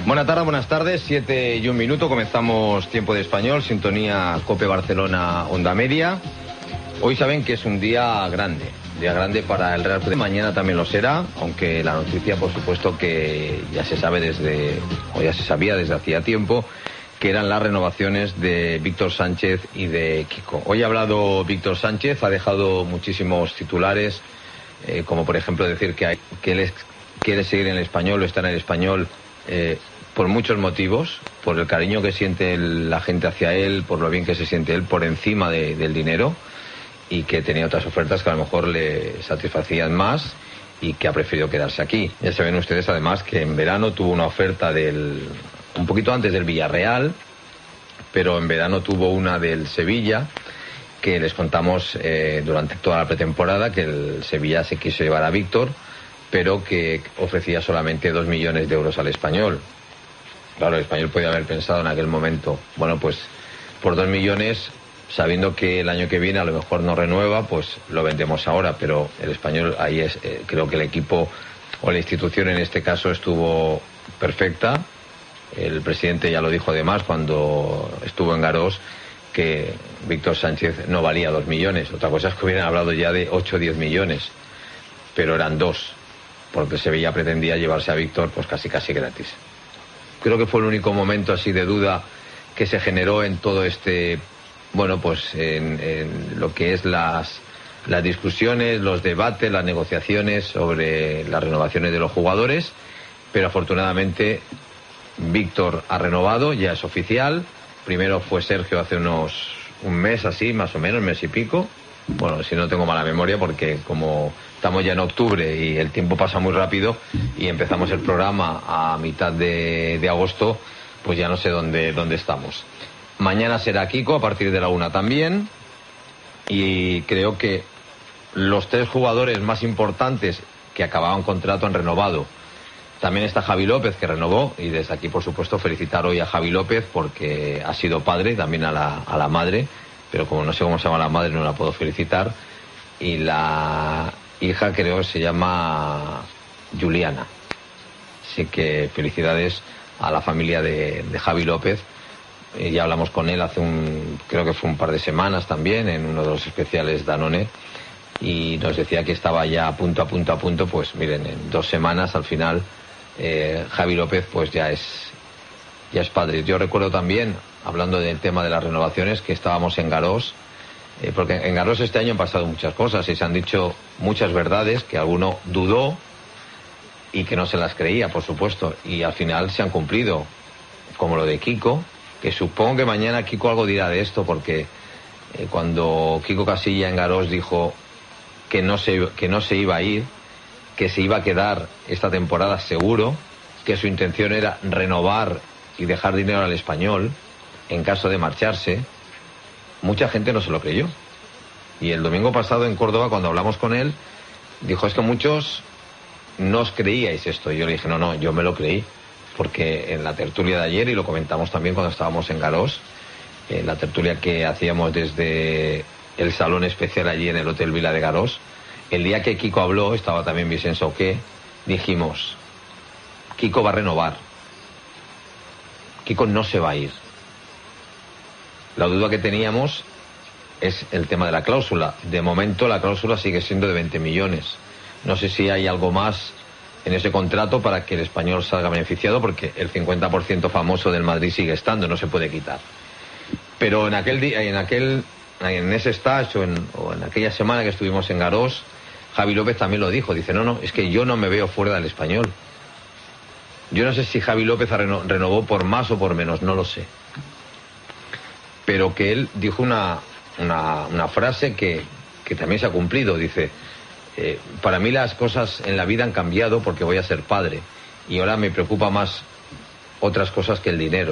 Buenas tardes, 7:01, comenzamos Tiempo de Español, sintonía COPE Barcelona, Onda Media. Hoy saben que es un día grande para el Real Madrid. Mañana también lo será, aunque la noticia, por supuesto, que ya se sabía desde hacía tiempo, que eran las renovaciones de Víctor Sánchez y de Kiko. Hoy ha hablado Víctor Sánchez, ha dejado muchísimos titulares, como por ejemplo decir que él quiere seguir en el Español o está en el Español por muchos motivos, por el cariño que siente la gente hacia él, por lo bien que se siente él, por encima del dinero, y que tenía otras ofertas que a lo mejor le satisfacían más y que ha preferido quedarse aquí. Ya saben ustedes además que en verano tuvo una oferta un poquito antes del Villarreal, pero en verano tuvo una del Sevilla, que les contamos durante toda la pretemporada que el Sevilla se quiso llevar a Víctor, pero que ofrecía solamente 2 millones de euros al Español. Claro, el Español podía haber pensado en aquel momento, bueno, pues por 2 millones, sabiendo que el año que viene a lo mejor no renueva, pues lo vendemos ahora, pero el Español ahí creo que el equipo o la institución en este caso estuvo perfecta. El presidente ya lo dijo además cuando estuvo en Garós, que Víctor Sánchez no valía 2 millones. Otra cosa es que hubieran hablado ya de 8 o 10 millones, pero eran 2, porque Sevilla pretendía llevarse a Víctor pues casi gratis. Creo que fue el único momento así de duda que se generó en todo este, bueno, pues en lo que es las discusiones, los debates, las negociaciones sobre las renovaciones de los jugadores, pero afortunadamente Víctor ha renovado, ya es oficial. Primero fue Sergio hace un mes así, más o menos, mes y pico. Bueno, si no tengo mala memoria, porque como estamos ya en octubre y el tiempo pasa muy rápido y empezamos el programa a mitad de agosto, pues ya no sé dónde estamos. Mañana será Kiko a partir de la 1 también, y creo que los 3 jugadores más importantes que acababan contrato han renovado. También está Javi López, que renovó, y desde aquí por supuesto felicitar hoy a Javi López porque ha sido padre, también a la madre, pero como no sé cómo se llama la madre no la puedo felicitar, y la hija creo que se llama Juliana. Así que felicidades a la familia de Javi López. Ya hablamos con él creo que fue un par de semanas también, en uno de los especiales Danone, y nos decía que estaba ya a punto, pues miren, en 2 semanas al final Javi López pues ya es padre. Yo recuerdo también, hablando del tema de las renovaciones, que estábamos en Garós, porque en Garós este año han pasado muchas cosas y se han dicho muchas verdades que alguno dudó y que no se las creía, por supuesto, y al final se han cumplido, como lo de Kiko, que supongo que mañana Kiko algo dirá de esto, porque cuando Kiko Casilla en Garós dijo que no se iba a ir, que se iba a quedar esta temporada seguro, que su intención era renovar y dejar dinero al Español en caso de marcharse, mucha gente no se lo creyó. Y el domingo pasado en Córdoba, cuando hablamos con él, dijo, es que muchos no os creíais esto. Y yo le dije, no, yo me lo creí, porque en la tertulia de ayer, y lo comentamos también cuando estábamos en Garós, la tertulia que hacíamos desde el salón especial allí en el Hotel Vila de Garós, el día que Kiko habló, estaba también Vicente Sauqué, dijimos, Kiko va a renovar, Kiko no se va a ir. La duda que teníamos es el tema de la cláusula. De momento la cláusula sigue siendo de 20 millones. No sé si hay algo más en ese contrato para que el Español salga beneficiado, porque el 50% famoso del Madrid sigue estando, no se puede quitar. Pero en aquel día, en ese stage o en aquella semana que estuvimos en Garós, Javi López también lo dijo. Dice, no, es que yo no me veo fuera del Español. Yo no sé si Javi López renovó por más o por menos, no lo sé. Pero que él dijo una frase que también se ha cumplido. Dice, para mí las cosas en la vida han cambiado porque voy a ser padre. Y ahora me preocupa más otras cosas que el dinero.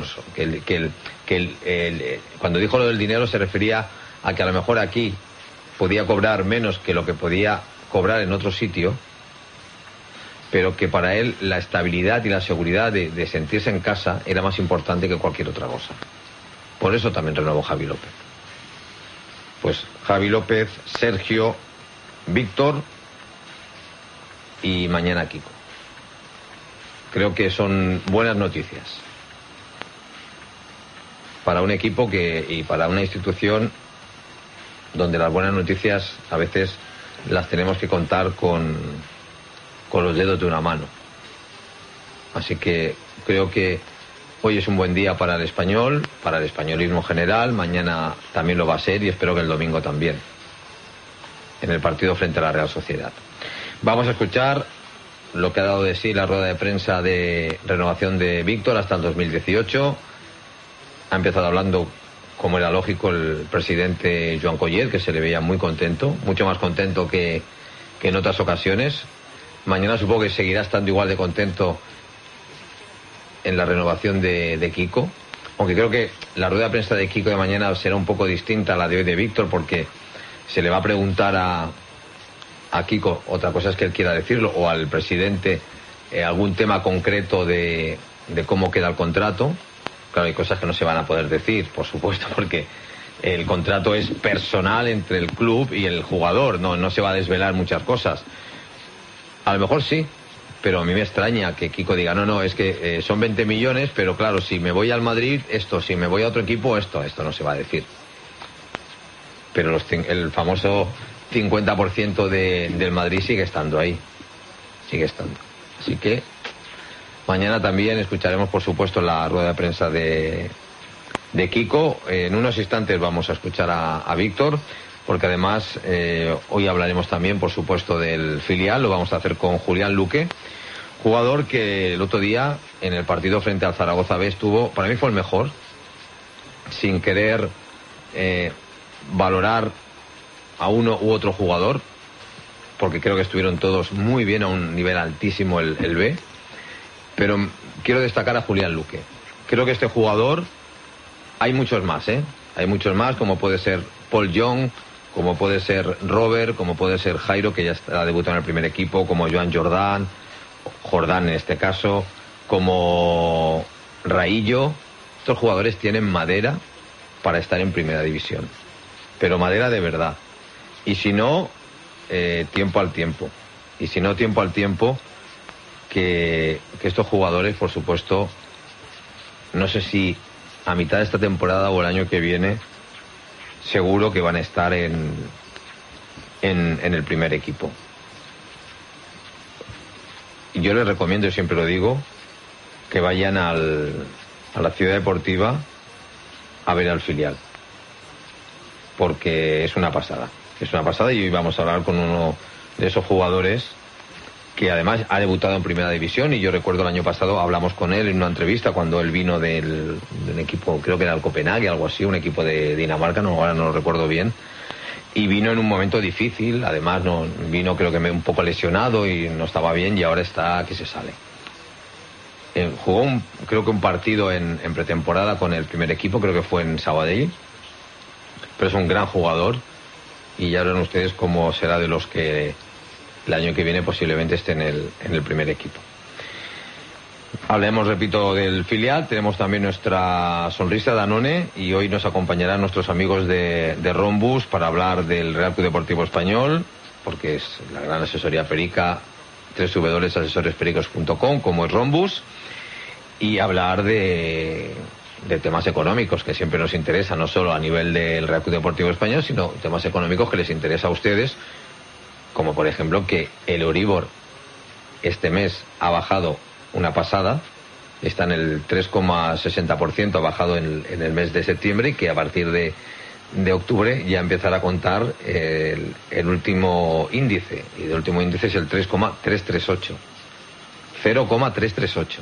Cuando dijo lo del dinero se refería a que a lo mejor aquí podía cobrar menos que lo que podía cobrar en otro sitio, pero que para él la estabilidad y la seguridad de sentirse en casa era más importante que cualquier otra cosa. Por eso también renovó Javi López. Pues Javi López, Sergio, Víctor y mañana Kiko. creo que son buenas noticias para un equipo y para una institución donde las buenas noticias a veces las tenemos que contar con los dedos de una mano. Así que creo que hoy es un buen día para el Español, para el españolismo general. Mañana también lo va a ser y espero que el domingo también, en el partido frente a la Real Sociedad. Vamos a escuchar lo que ha dado de sí la rueda de prensa de renovación de Víctor hasta el 2018. Ha empezado hablando, como era lógico, el presidente Joan Collet, que se le veía muy contento, mucho más contento que en otras ocasiones. Mañana supongo que seguirá estando igual de contento en la renovación de Kiko, aunque creo que la rueda de prensa de Kiko de mañana será un poco distinta a la de hoy de Víctor, porque se le va a preguntar a Kiko, otra cosa es que él quiera decirlo, o al presidente algún tema concreto de cómo queda el contrato. Claro, hay cosas que no se van a poder decir, por supuesto, porque el contrato es personal entre el club y el jugador, no se va a desvelar muchas cosas. A lo mejor sí, pero a mí me extraña que Kiko diga, no, es que son 20 millones, pero claro, si me voy al Madrid, esto, si me voy a otro equipo, esto no se va a decir. Pero el famoso 50% del Madrid sigue estando ahí, sigue estando. Así que mañana también escucharemos, por supuesto, la rueda de prensa de Kiko. En unos instantes vamos a escuchar a Víctor, porque además hoy hablaremos también, por supuesto, del filial. Lo vamos a hacer con Julián Luque, jugador que el otro día en el partido frente al Zaragoza B estuvo, para mí fue el mejor, sin querer valorar a uno u otro jugador, porque creo que estuvieron todos muy bien, a un nivel altísimo el B, pero quiero destacar a Julián Luque. Creo que este jugador, hay muchos más, hay muchos más, como puede ser Paul Young, como puede ser Robert, como puede ser Jairo, que ya está debutando en el primer equipo, como Joan Jordán en este caso, como Raillo. Estos jugadores tienen madera para estar en primera división, pero madera de verdad. Y si no, tiempo al tiempo. Y si no, tiempo al tiempo, que estos jugadores, por supuesto, no sé si a mitad de esta temporada o el año que viene, seguro que van a estar en el primer equipo. Y yo les recomiendo, y siempre lo digo, que vayan a la Ciudad Deportiva a ver al filial, porque es una pasada. Es una pasada, y hoy vamos a hablar con uno de esos jugadores que además ha debutado en primera división. Y yo recuerdo el año pasado hablamos con él en una entrevista cuando él vino de un equipo, creo que era el Copenhague, algo así, un equipo de Dinamarca, ahora no lo recuerdo bien, y vino en un momento difícil. Además vino, creo que un poco lesionado y no estaba bien, y ahora está que se sale. Jugó creo que un partido en pretemporada con el primer equipo, creo que fue en Sabadell, pero es un gran jugador, y ya verán ustedes cómo será de los que el año que viene posiblemente esté en el primer equipo. Hablemos, repito, del filial. Tenemos también nuestra sonrisa Danone, y hoy nos acompañarán nuestros amigos de Rombus para hablar del Real Club Deportivo Español, porque es la gran asesoría perica, www.asesorespericos.com, como es Rombus, y hablar de temas económicos que siempre nos interesa, no solo a nivel del Real Club Deportivo Español, sino temas económicos que les interesa a ustedes, como por ejemplo que el Euribor este mes ha bajado una pasada, está en el 3,60%, ha bajado en el mes de septiembre, y que a partir de octubre ya empezará a contar el último índice, y el último índice es el 3,338, 0,338.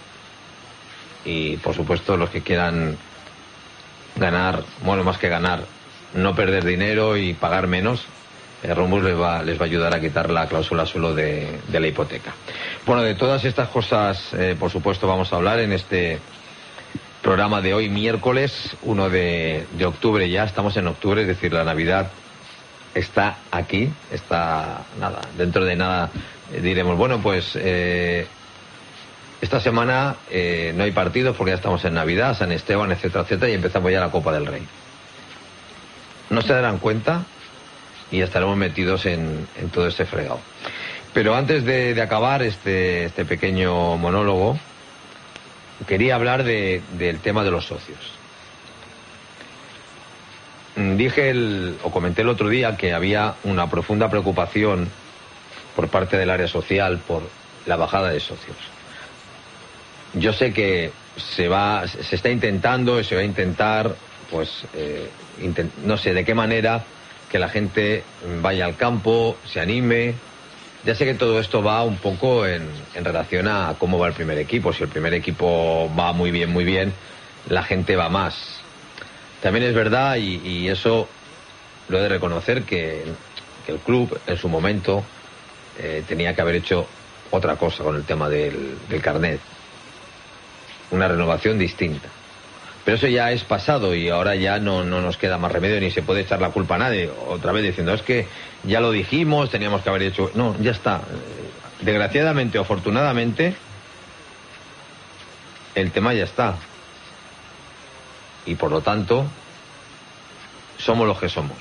Y por supuesto, los que quieran ganar, bueno, más que ganar, no perder dinero y pagar menos, Rombus les va a ayudar a quitar la cláusula suelo de la hipoteca. Bueno, de todas estas cosas, por supuesto, vamos a hablar en este programa de hoy, miércoles 1 de octubre. Ya estamos en octubre, es decir, la Navidad está aquí, está nada, dentro de nada diremos, bueno, pues esta semana no hay partidos porque ya estamos en Navidad, San Esteban, etcétera, etcétera, y empezamos ya la Copa del Rey. No se darán cuenta y ya estaremos metidos en todo este fregado. Pero antes de acabar este pequeño monólogo, quería hablar del tema de los socios. Comenté el otro día que había una profunda preocupación por parte del área social por la bajada de socios. Yo sé que se está intentando y se va a intentar, pues, no sé de qué manera, que la gente vaya al campo, se anime. Ya sé que todo esto va un poco en relación a cómo va el primer equipo. Si el primer equipo va muy bien, la gente va más. También es verdad, y eso lo he de reconocer, que el club en su momento tenía que haber hecho otra cosa con el tema del carnet. Una renovación distinta. Pero eso ya es pasado y ahora ya no nos queda más remedio ni se puede echar la culpa a nadie. Otra vez diciendo, es que ya lo dijimos, teníamos que haber hecho... No, ya está. Desgraciadamente o afortunadamente, el tema ya está. Y por lo tanto, somos los que somos.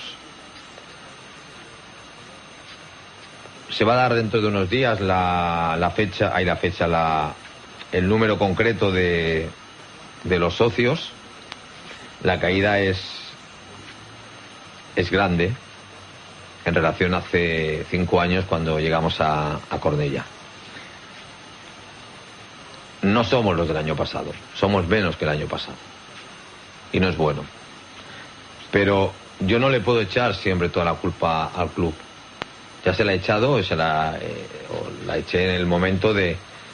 Se va a dar dentro de unos días el número concreto de los socios. La caída es grande en relación a hace 5 años cuando llegamos a Cornellá. No somos los del año pasado, somos menos que el año pasado. Y no es bueno. Pero yo no le puedo echar siempre toda la culpa al club. Ya se la he echado, o la eché en el momento de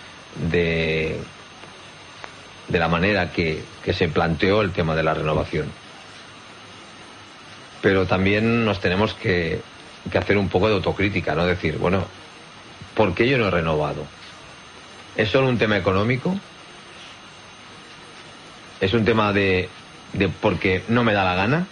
la manera que se planteó el tema de la renovación. Pero también nos tenemos que hacer un poco de autocrítica, ¿no? Decir, bueno, ¿por qué yo no he renovado? ¿Es solo un tema económico? ¿Es un tema de porque no me da la gana?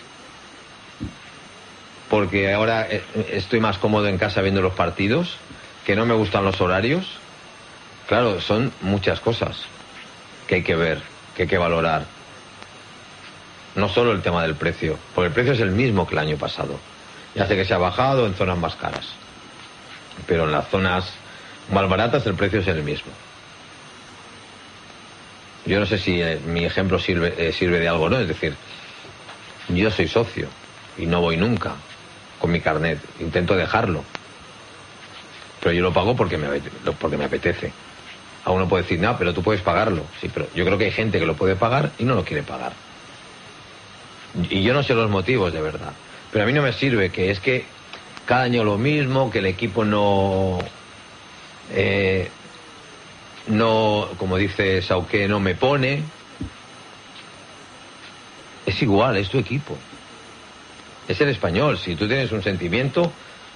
¿Porque ahora estoy más cómodo en casa viendo los partidos? ¿Que no me gustan los horarios? Claro, son muchas cosas que hay que ver, que hay que valorar. No solo el tema del precio, porque el precio es el mismo que el año pasado. Ya sé que se ha bajado en zonas más caras, pero en las zonas más baratas el precio es el mismo. Yo no sé si mi ejemplo sirve de algo, ¿no? Es decir, yo soy socio y no voy nunca con mi carnet. Intento dejarlo, pero yo lo pago porque me apetece. A uno puede decir, no, pero tú puedes pagarlo. Sí, pero yo creo que hay gente que lo puede pagar y no lo quiere pagar. Y yo no sé los motivos de verdad. Pero a mí no me sirve que es que cada año lo mismo, que el equipo no, como dice Sauqué, no me pone. Es igual, es tu equipo. Es el Español. Si tú tienes un sentimiento,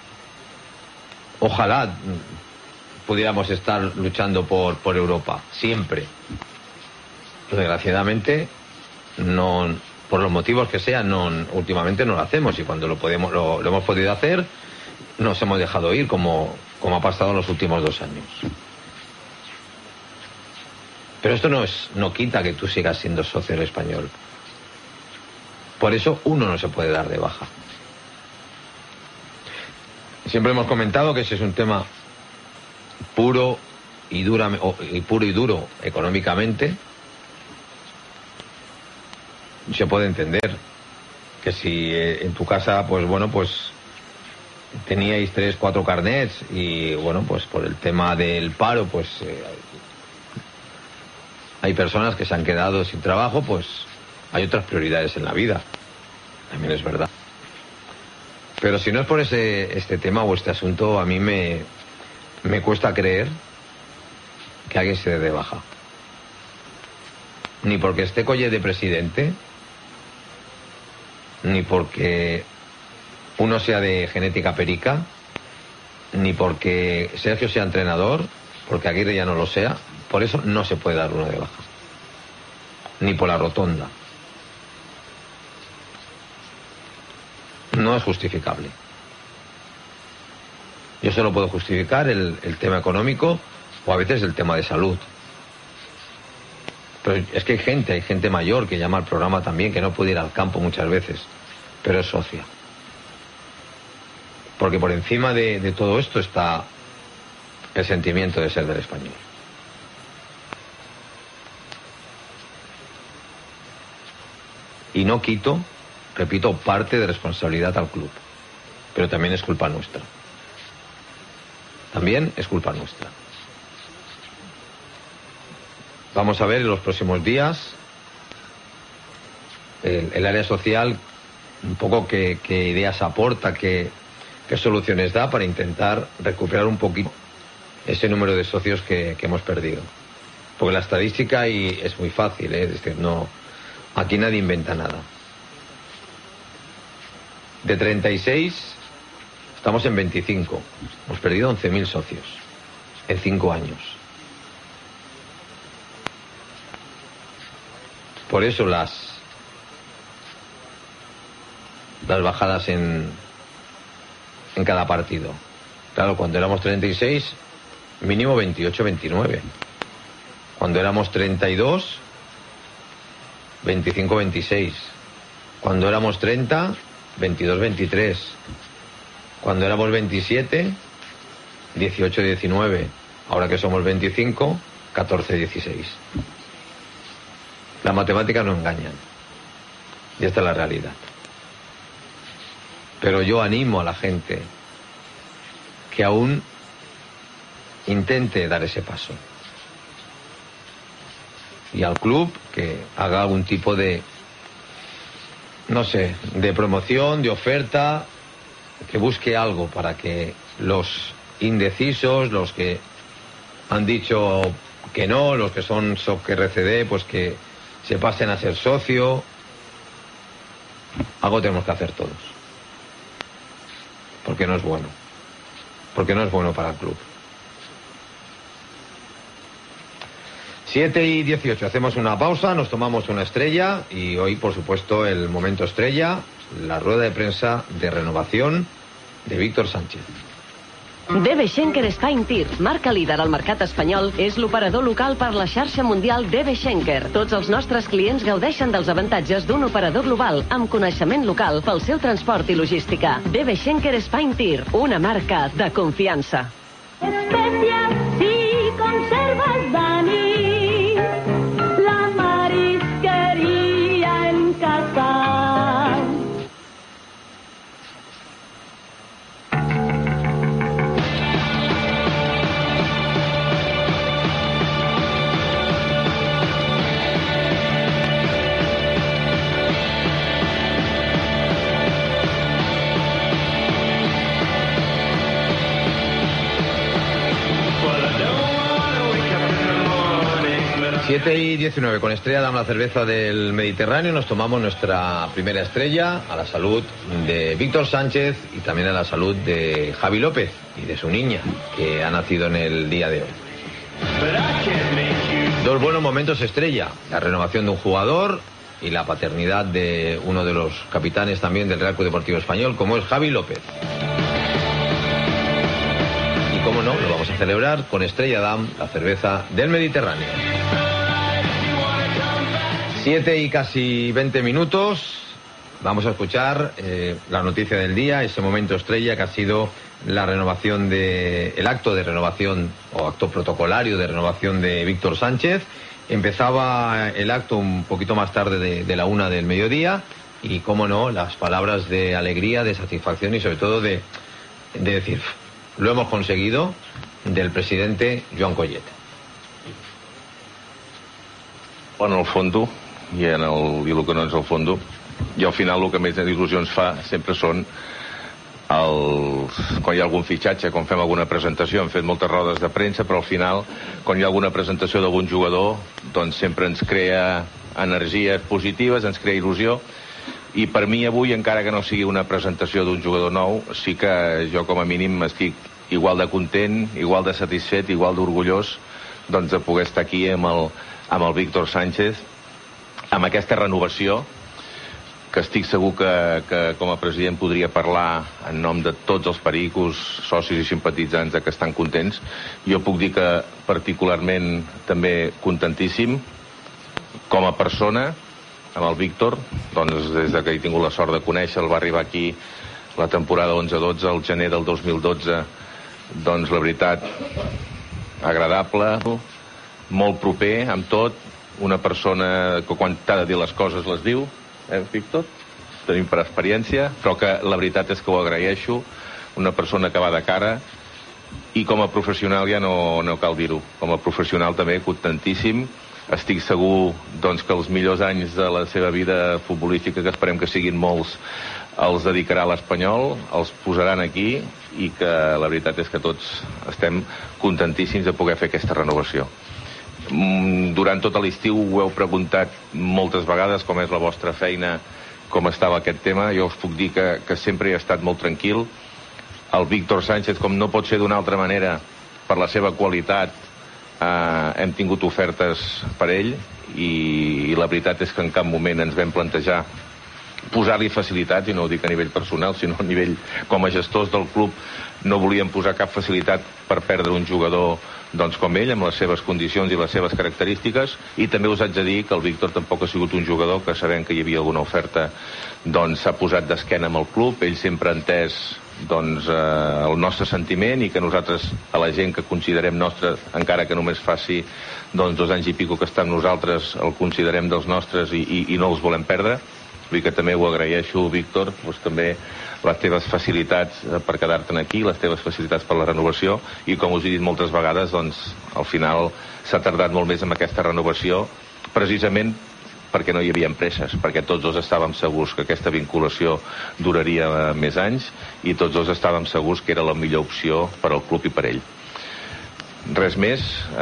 ojalá pudiéramos estar luchando por Europa, siempre. Pero desgraciadamente, no, por los motivos que sean, últimamente no lo hacemos, y cuando lo hemos podido hacer, nos hemos dejado ir, como ha pasado en los últimos 2 años. Pero esto no quita que tú sigas siendo socio del Español. Por eso uno no se puede dar de baja. Siempre hemos comentado que ese es un tema puro y duro económicamente. Se puede entender que si en tu casa, pues bueno, pues teníais 3, 4 carnets y bueno, pues por el tema del paro, pues hay personas que se han quedado sin trabajo, pues hay otras prioridades en la vida. También es verdad. Pero si no es por este tema o este asunto, a mí me cuesta creer que alguien se dé de baja. Ni porque esté Collé de presidente, ni porque uno sea de genética perica, ni porque Sergio sea entrenador, porque Aguirre ya no lo sea. Por eso no se puede dar uno de baja. Ni por la rotonda. No es justificable. Yo solo puedo justificar el tema económico o a veces el tema de salud. Pero es que hay gente mayor que llama al programa también, que no puede ir al campo muchas veces, pero es socia. Porque por encima de todo esto está el sentimiento de ser del Español. Y no quito, repito, parte de responsabilidad al club, pero también es culpa nuestra. También es culpa nuestra. Vamos a ver en los próximos días el área social un poco qué ideas aporta, qué soluciones da para intentar recuperar un poquito ese número de socios que hemos perdido. Porque la estadística es muy fácil, es decir, no, aquí nadie inventa nada. De 36 estamos en 25. Hemos perdido 11.000 socios en 5 años. Por eso las bajadas en cada partido. Claro, cuando éramos 36, mínimo 28, 29. Cuando éramos 32, 25, 26. Cuando éramos 30, 22, 23. Cuando éramos 27, 18, 19. Ahora que somos 25, 14, 16. Las matemáticas no engañan. Y esta es la realidad. Pero yo animo a la gente que aún intente dar ese paso. Y al club que haga algún tipo de, no sé, de promoción, de oferta, que busque algo para que los indecisos, los que han dicho que no, los que son SOC RCD, pues que se pasen a ser socio. Algo tenemos que hacer todos. Porque no es bueno. Porque no es bueno para el club. 7:18, hacemos una pausa, nos tomamos una estrella y hoy, por supuesto, el momento estrella, la rueda de prensa de renovación de Víctor Sánchez. DB Schenker Spine Tir, marca líder al mercat espanyol, és l'operador local per la xarxa mundial DB Schenker. Tots els nostres clients gaudeixen dels avantatges d'un operador global amb coneixement local pel seu transport i logística. DB Schenker Spine Tir, una marca de confiança. Especial si conservas Dani, la marisquería en casa. Siete y 19, con Estrella damos la cerveza del Mediterráneo, nos tomamos nuestra primera estrella a la salud de Víctor Sánchez y también a la salud de Javi López y de su niña, que ha nacido en el día de hoy. Dos buenos momentos Estrella, la renovación de un jugador y la paternidad de uno de los capitanes también del Real Club Deportivo Español, como es Javi López. Y cómo no, lo vamos a celebrar con Estrella Damm, la cerveza del Mediterráneo. 7 y casi 20 minutos, vamos a escuchar la noticia del día, ese momento estrella que ha sido la renovación el acto de renovación o acto protocolario de renovación de Víctor Sánchez. Empezaba el acto un poquito más tarde de la 1 del mediodía y, cómo no, las palabras de alegría, de satisfacción y sobre todo de decir, lo hemos conseguido, del presidente Joan Collet. En el fondo, i el que no és el fondo, i al final el que més il·lusions fa sempre són quan hi ha algun fitxatge, quan fem alguna presentació. Hem fet moltes rodes de premsa, però al final, quan hi ha alguna presentació d'algun jugador, doncs sempre ens crea energies positives, ens crea il·lusió, i per mi avui, encara que no sigui una presentació d'un jugador nou, sí que jo com a mínim estic igual de content, igual de satisfet, igual d'orgullós, doncs de poder estar aquí amb el Víctor Sánchez, amb aquesta renovació, que estic segur que com a president podria parlar en nom de tots els pericos, socis i simpatitzants que estan contents. Jo puc dir que particularment també contentíssim com a persona amb el Víctor, doncs des que he tingut la sort de conèixer, va arribar aquí la temporada 11-12, al gener del 2012, doncs la veritat, agradable, molt proper amb tot, una persona que quan t'ha de dir les coses les diu, Víctor? Tenim per experiència, però que la veritat és que ho agraeixo, una persona que va de cara, i com a professional ja no cal dir-ho, com a professional també contentíssim. Estic segur doncs, que els millors anys de la seva vida futbolística, que esperem que siguin molts, els dedicarà a l'Espanyol, els posaran aquí, i que la veritat és que tots estem contentíssims de poder fer aquesta renovació. Durant tot l'estiu ho heu preguntat moltes vegades com és la vostra feina, com estava aquest tema. Jo us puc dir que sempre he estat molt tranquil. El Víctor Sánchez, com no pot ser d'una altra manera, per la seva qualitat, hem tingut ofertes per ell, i la veritat és que en cap moment ens vam plantejar posar-li facilitats, i no ho dic a nivell personal, sinó a nivell com a gestors del club. No volíem posar cap facilitat per perdre un jugador doncs, com ell, amb les seves condicions i les seves característiques, i també us haig de dir que el Víctor tampoc ha sigut un jugador que, sabent que hi havia alguna oferta, doncs s'ha posat d'esquena amb el club. Ell sempre ha entès doncs, el nostre sentiment, i que nosaltres, a la gent que considerem nostre, encara que només faci doncs, 2 anys i pico que està amb nosaltres, el considerem dels nostres i no els volem perdre. Vull dir que també ho agraeixo, Víctor, doncs també les teves facilitats per quedar-te'n aquí, les teves facilitats per la renovació, i com us he dit moltes vegades, doncs al final s'ha tardat molt més amb aquesta renovació, precisament perquè no hi havia presses, perquè tots dos estàvem segurs que aquesta vinculació duraria més anys, i tots dos estàvem segurs que era la millor opció per al club i per ell. Res més.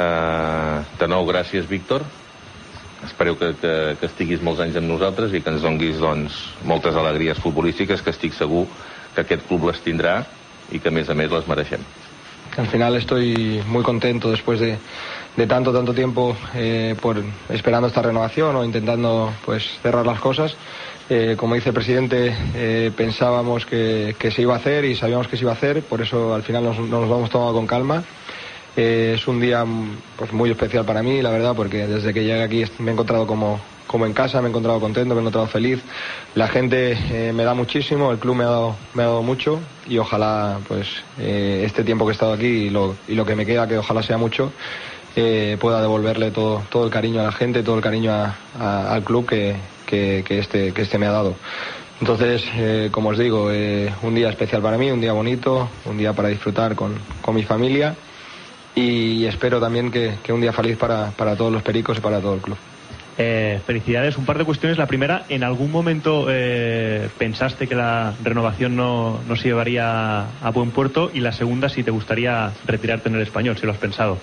De nou, gràcies, Víctor. Espero que estiguis molts anys amb nosaltres i que ens donguis doncs, moltes alegries futbolístiques, que estic segur que aquest club les tindrà y que mes a mes las mereixem. Al final estoy muy contento después de tanto tiempo esperando esta renovación o intentando pues cerrar las cosas. Como dice el presidente, pensábamos que se iba a hacer y sabíamos que se iba a hacer, por eso al final nos lo hemos tomado con calma. Es un día pues muy especial para mí, la verdad, porque desde que llegué aquí me he encontrado como en casa, me he encontrado contento, me he encontrado feliz. La gente me da muchísimo, el club me ha dado mucho, y ojalá pues este tiempo que he estado aquí y lo que me queda, que ojalá sea mucho, pueda devolverle todo el cariño a la gente, todo el cariño al club que este me ha dado. Entonces, como os digo, un día especial para mí, un día bonito, un día para disfrutar con mi familia, y espero también que un día feliz para todos los pericos y para todo el club. Felicidades. Un par de cuestiones. La primera, ¿en algún momento pensaste que la renovación no se llevaría a buen puerto? Y la segunda, si te gustaría retirarte en el Español, si lo has pensado.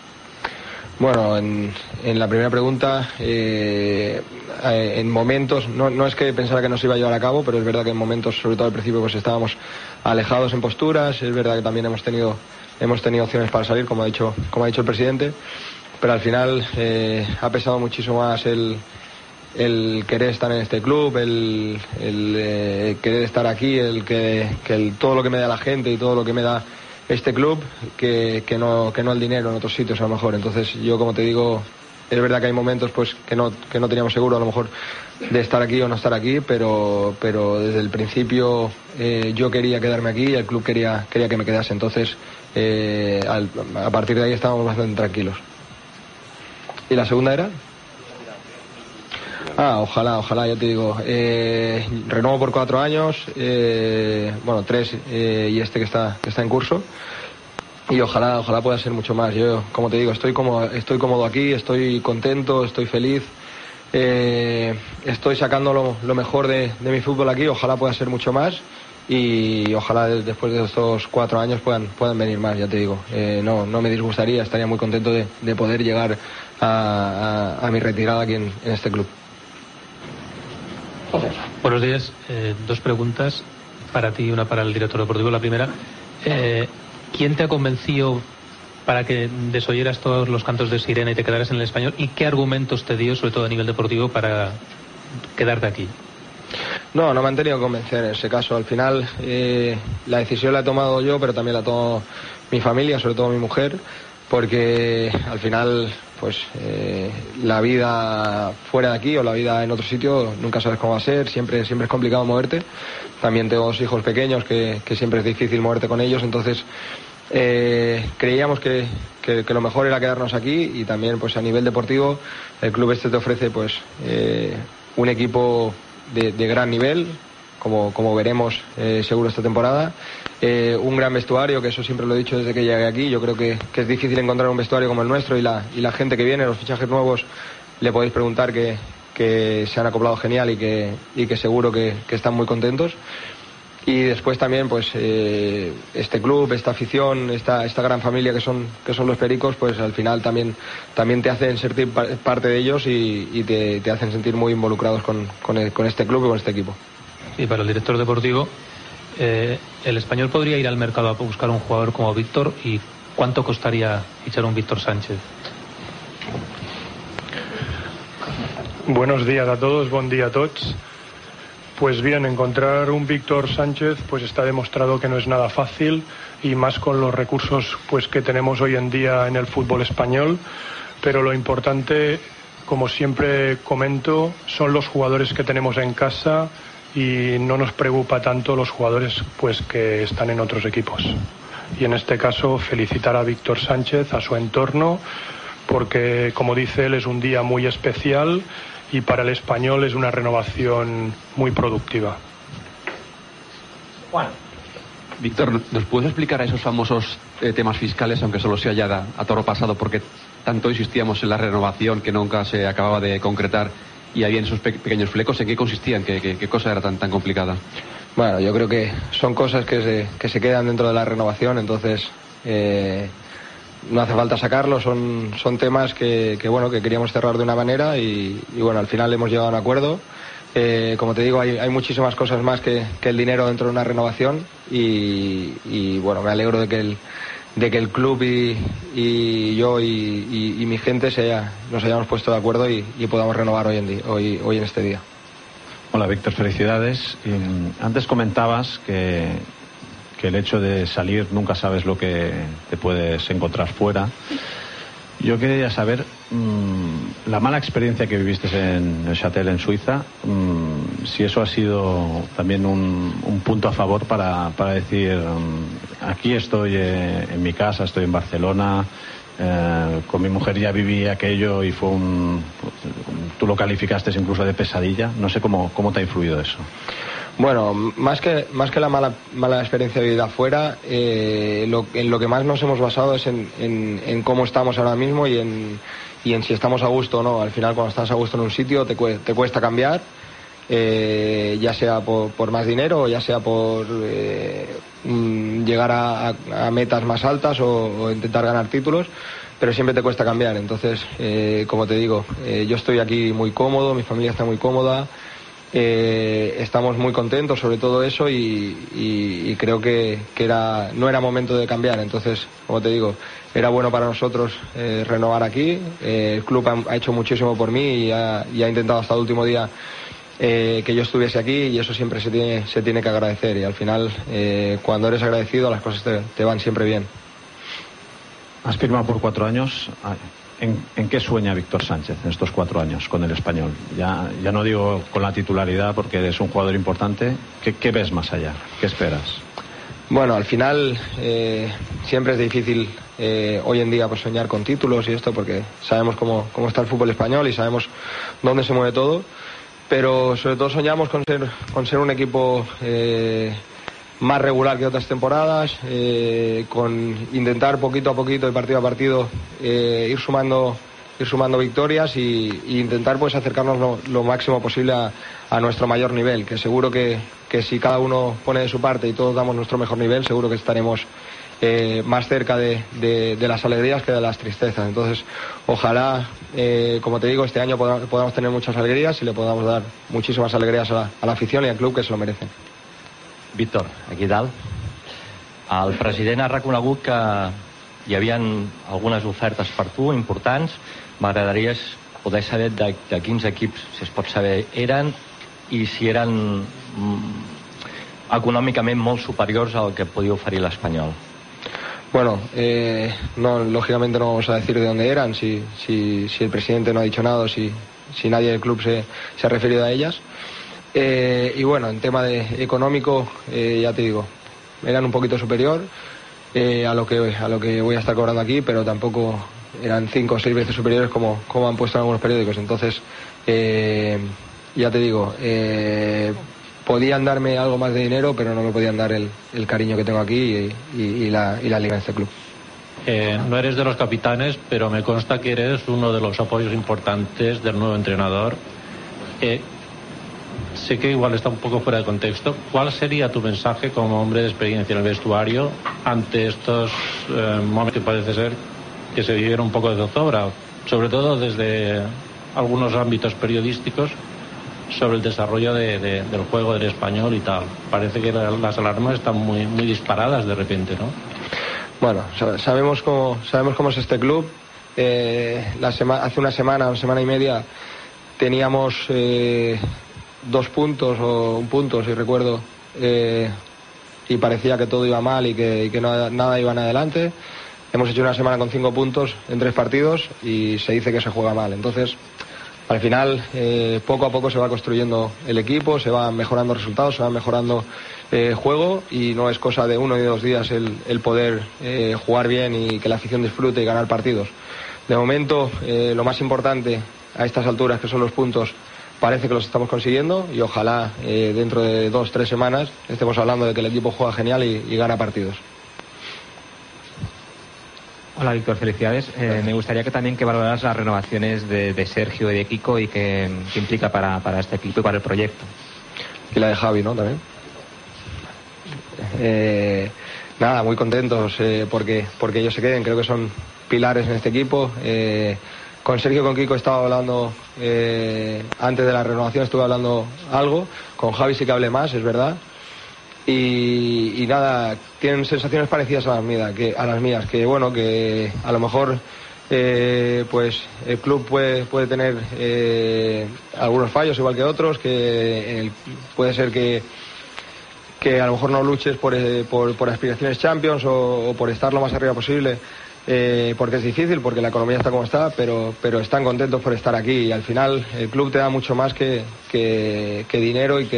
Bueno, en la primera pregunta, en momentos, no es que pensara que no se iba a llevar a cabo, pero es verdad que en momentos, sobre todo al principio, pues estábamos alejados en posturas. Es verdad que también hemos tenido opciones para salir, como ha dicho el presidente, pero al final ha pesado muchísimo más el querer estar en este club, el querer estar aquí, todo lo que me da la gente y todo lo que me da este club, que no el dinero en otros sitios a lo mejor. Entonces yo, como te digo, es verdad que hay momentos pues que no teníamos seguro a lo mejor de estar aquí o no estar aquí, pero desde el principio yo quería quedarme aquí y el club quería que me quedase. Entonces a partir de ahí estábamos bastante tranquilos. ¿Y la segunda era? Ojalá, ya te digo. Renuevo por 4 años, 3 y este que está en curso. Y ojalá pueda ser mucho más. Yo, como te digo, estoy cómodo aquí, estoy contento, estoy feliz. Estoy sacando lo mejor de mi fútbol aquí. Ojalá pueda ser mucho más. Y ojalá después de estos 4 años puedan venir más, ya te digo. No me disgustaría, estaría muy contento de poder llegar a mi retirada aquí en este club. Buenos días. 2 preguntas para ti y una para el director deportivo. La primera, ¿quién te ha convencido para que desoyeras todos los cantos de sirena y te quedaras en el Español? ¿Y qué argumentos te dio, sobre todo a nivel deportivo, para quedarte aquí? No me han tenido que convencer en ese caso. Al final la decisión la he tomado yo, pero también la ha tomado mi familia, sobre todo mi mujer, porque al final pues la vida fuera de aquí o la vida en otro sitio nunca sabes cómo va a ser, siempre es complicado moverte. También tengo 2 hijos pequeños que siempre es difícil moverte con ellos, entonces Creíamos que lo mejor era quedarnos aquí, y también pues a nivel deportivo el club te ofrece pues un equipo de gran nivel, como veremos seguro esta temporada, un gran vestuario, que eso siempre lo he dicho desde que llegué aquí. Yo creo que es difícil encontrar un vestuario como el nuestro, y la gente que viene, los fichajes nuevos, le podéis preguntar que se han acoplado genial y que seguro que están muy contentos. Y después también pues este club, esta afición, esta gran familia que son los Pericos, pues al final también te hacen sentir parte de ellos, y te hacen sentir muy involucrados con este club y con este equipo. Y para el director deportivo, ¿el Español podría ir al mercado a buscar un jugador como Víctor? ¿Y cuánto costaría fichar un Víctor Sánchez? Buenos días a todos, bon dia a tots. Pues bien, encontrar un Víctor Sánchez pues está demostrado que no es nada fácil, y más con los recursos pues que tenemos hoy en día en el fútbol español. Pero lo importante, como siempre comento, son los jugadores que tenemos en casa, y no nos preocupa tanto los jugadores pues que están en otros equipos. Y en este caso felicitar a Víctor Sánchez, a su entorno, porque como dice él, es un día muy especial, y para el Español es una renovación muy productiva. Juan. Víctor, ¿nos puedes explicar a esos famosos temas fiscales, aunque solo sea ya a toro pasado, porque tanto insistíamos en la renovación que nunca se acababa de concretar, y había esos pequeños flecos? ¿En qué consistían? ¿Qué cosa era tan complicada? Bueno, yo creo que son cosas que se quedan dentro de la renovación, entonces no hace falta sacarlo. Son temas que queríamos cerrar de una manera, y bueno, al final hemos llegado a un acuerdo. Como te digo, hay muchísimas cosas más que el dinero dentro de una renovación, y bueno, me alegro de que el club y yo y mi gente nos hayamos puesto de acuerdo y podamos renovar hoy en este día. Hola Víctor, felicidades. Antes comentabas que el hecho de salir nunca sabes lo que te puedes encontrar fuera. Yo quería saber la mala experiencia que viviste en Neuchâtel, en Suiza, si eso ha sido también un punto a favor para decir aquí estoy en mi casa, estoy en Barcelona, con mi mujer ya viví aquello y fue tú lo calificaste incluso de pesadilla. No sé cómo te ha influido eso. Bueno, más que la mala experiencia de vida afuera, en lo que más nos hemos basado es en cómo estamos ahora mismo, y en si estamos a gusto o no. Al final, cuando estás a gusto en un sitio, te cuesta cambiar, ya sea por más dinero, o ya sea por llegar a metas más altas, o intentar ganar títulos, pero siempre te cuesta cambiar. Entonces, como te digo, yo estoy aquí muy cómodo, mi familia está muy cómoda. Estamos muy contentos sobre todo eso, y creo que no era momento de cambiar. Entonces, como te digo, era bueno para nosotros renovar aquí. El club ha hecho muchísimo por mí, y ha intentado hasta el último día que yo estuviese aquí, y eso siempre se tiene que agradecer, y al final cuando eres agradecido las cosas te van siempre bien. Has firmado por 4 años. ¿En qué sueña Víctor Sánchez en estos 4 años con el Español? Ya no digo con la titularidad, porque eres un jugador importante. ¿Qué ves más allá? ¿Qué esperas? Bueno, al final siempre es difícil hoy en día pues soñar con títulos y esto, porque sabemos cómo está el fútbol español y sabemos dónde se mueve todo, pero sobre todo soñamos con ser un equipo más regular que otras temporadas, con intentar poquito a poquito y partido a partido ir sumando victorias, y intentar pues acercarnos lo máximo posible a nuestro mayor nivel, que seguro que si cada uno pone de su parte y todos damos nuestro mejor nivel, seguro que estaremos más cerca de las alegrías que de las tristezas. Entonces, ojalá, como te digo, este año podamos tener muchas alegrías y le podamos dar muchísimas alegrías a la afición y al club, que se lo merecen. Víctor, aquí dalt. El president ha reconegut que hi havia algunes ofertes per tu importants. M'agradaria poder saber de quins equips, si es pot saber, eren, i si eren econòmicament molt superiors al que podia oferir l'Espanyol. Bueno, lógicamente no vamos a decir de dónde eran, si el presidente no ha dicho nada, o si nadie del club se ha referido a ellas. Y bueno, en tema económico, ya te digo, eran un poquito superior. a lo que voy a estar cobrando aquí, pero tampoco eran 5 o 6 veces superiores como han puesto en algunos periódicos. Entonces, ya te digo, podían darme algo más de dinero, pero no me podían dar el cariño que tengo aquí y la liga en este club. No eres de los capitanes, pero me consta que eres uno de los apoyos importantes del nuevo entrenador. Sé que igual está un poco fuera de contexto. ¿Cuál sería tu mensaje como hombre de experiencia en el vestuario ante estos momentos que parece ser que se vivieron un poco de zozobra, sobre todo desde algunos ámbitos periodísticos, sobre el desarrollo del juego del español y tal? Parece que las alarmas están muy disparadas de repente, ¿no? Bueno, sabemos cómo es este club. Hace una semana y media teníamos 2 puntos o 1 punto, si recuerdo, y parecía que todo iba mal y que nada iba en adelante. Hemos hecho una semana con 5 puntos en 3 partidos y se dice que se juega mal. Entonces, al final, poco a poco se va construyendo el equipo, se van mejorando resultados, se va mejorando juego, y no es cosa de 1 ni 2 días el poder jugar bien y que la afición disfrute y ganar partidos. De momento, lo más importante a estas alturas, que son los puntos, parece que los estamos consiguiendo, y ojalá dentro de 2 o 3 semanas estemos hablando de que el equipo juega genial y gana partidos. Hola Víctor, felicidades. Me gustaría que también que valoraras las renovaciones de Sergio y de Kiko y que implica para este equipo y para el proyecto. Y la de Javi, ¿no? También. Nada, muy contentos porque ellos se queden. Creo que son pilares en este equipo. Con Sergio y con Kiko he estado hablando antes de la renovación, estuve hablando algo. Con Javi sí que hablé más, es verdad. Y nada, tienen sensaciones parecidas a las mías, que bueno, que a lo mejor pues el club puede tener algunos fallos igual que otros, que puede ser que a lo mejor no luches por aspiraciones Champions o por estar lo más arriba posible, porque es difícil, porque la economía está como está, pero están contentos por estar aquí, y al final el club te da mucho más que dinero y